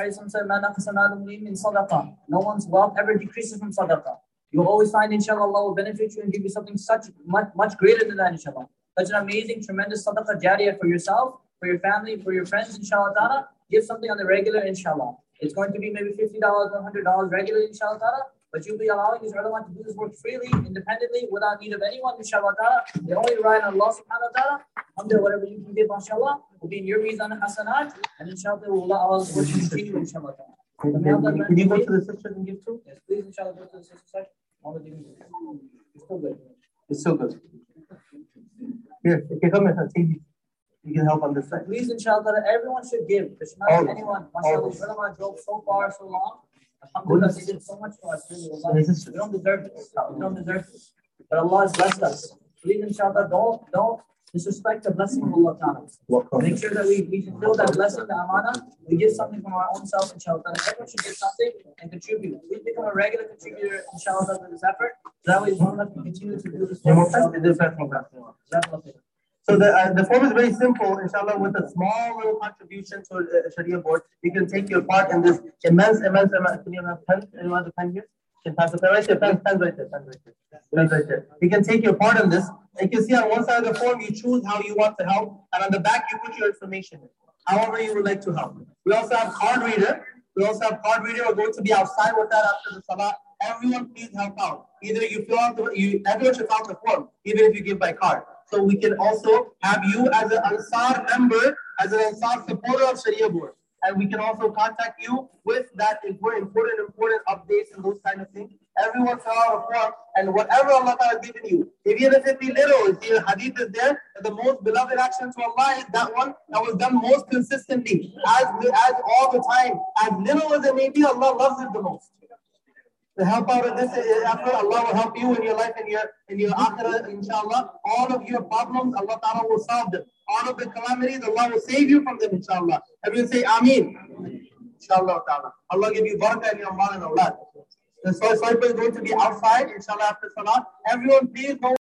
Speaker 4: said, no one's wealth ever decreases from sadaqah. You will always find, inshallah, Allah will benefit you and give you something much greater than that, inshallah. Such an amazing, tremendous sadaqah jariyah for yourself, for your family, for your friends, inshallah ta'ala. Give something on the regular, inshallah. It's going to be maybe $50, $100 regularly, inshallah ta'ala. But you'll be allowing these ulama to do this work freely, independently, without need of anyone, inshallah ta'ala. They only rely on Allah subhanahu wa ta'ala. Alhamdulillah, whatever you can give, mashallah, will be in your mizan hasanat, and inshallah, Allah's work will continue, inshallah ta'ala.
Speaker 3: Can you go to the sisters and give too?
Speaker 4: Yes, please, inshallah, go to the sister section. It's still good.
Speaker 3: It's so good. Here, okay, come here, take it. You can help on this side.
Speaker 4: Please, inshallah, everyone should give. There should not be anyone. Mashallah, the ulama drove so far, so long. Alhamdulillah, they did so much for us. Really, we don't deserve this. We don't deserve this. But Allah has blessed us. Please, inshallah, don't disrespect the blessing of Allah Ta'ala. Make sure that we fulfill that blessing, the amana. We give something from our own self, inshallah. Everyone should give something and contribute. Please become a regular contributor, inshallah, to this effort. That way, one of us can continue to do this.
Speaker 3: So the form is very simple, inshallah, with a small little contribution to a Sharia board. You can take your part in this immense. Can you have pen? Anyone have a pen here? You can pass the pen right there. Pen right there. You can take your part in this. You can see on one side of the form, you choose how you want to help. And on the back, you put your information in, however you would like to help. We also have card reader. We're going to be outside with that after the salah. Everyone please help out. Either you fill out everyone should fill out the form, even if you give by card. So we can also have you as an Ansar member, as an Ansar supporter of Sharia board. And we can also contact you with that important updates and those kind of things. Everyone fill out a form, and whatever Allah has given you, even if it be little, if the hadith is there, that the most beloved action to Allah is that one that was done most consistently, as all the time, as little as it may be, Allah loves it the most. To help out of this effort, Allah will help you in your life, in your akhirah, inshallah. All of your problems, Allah Ta'ala will solve them. All of the calamities, Allah will save you from them, inshallah. Everyone say Ameen. Inshallah Ta'ala. Allah give you barakah in your mal and awlad. The soy is going to be outside, inshallah, after salah. Everyone please go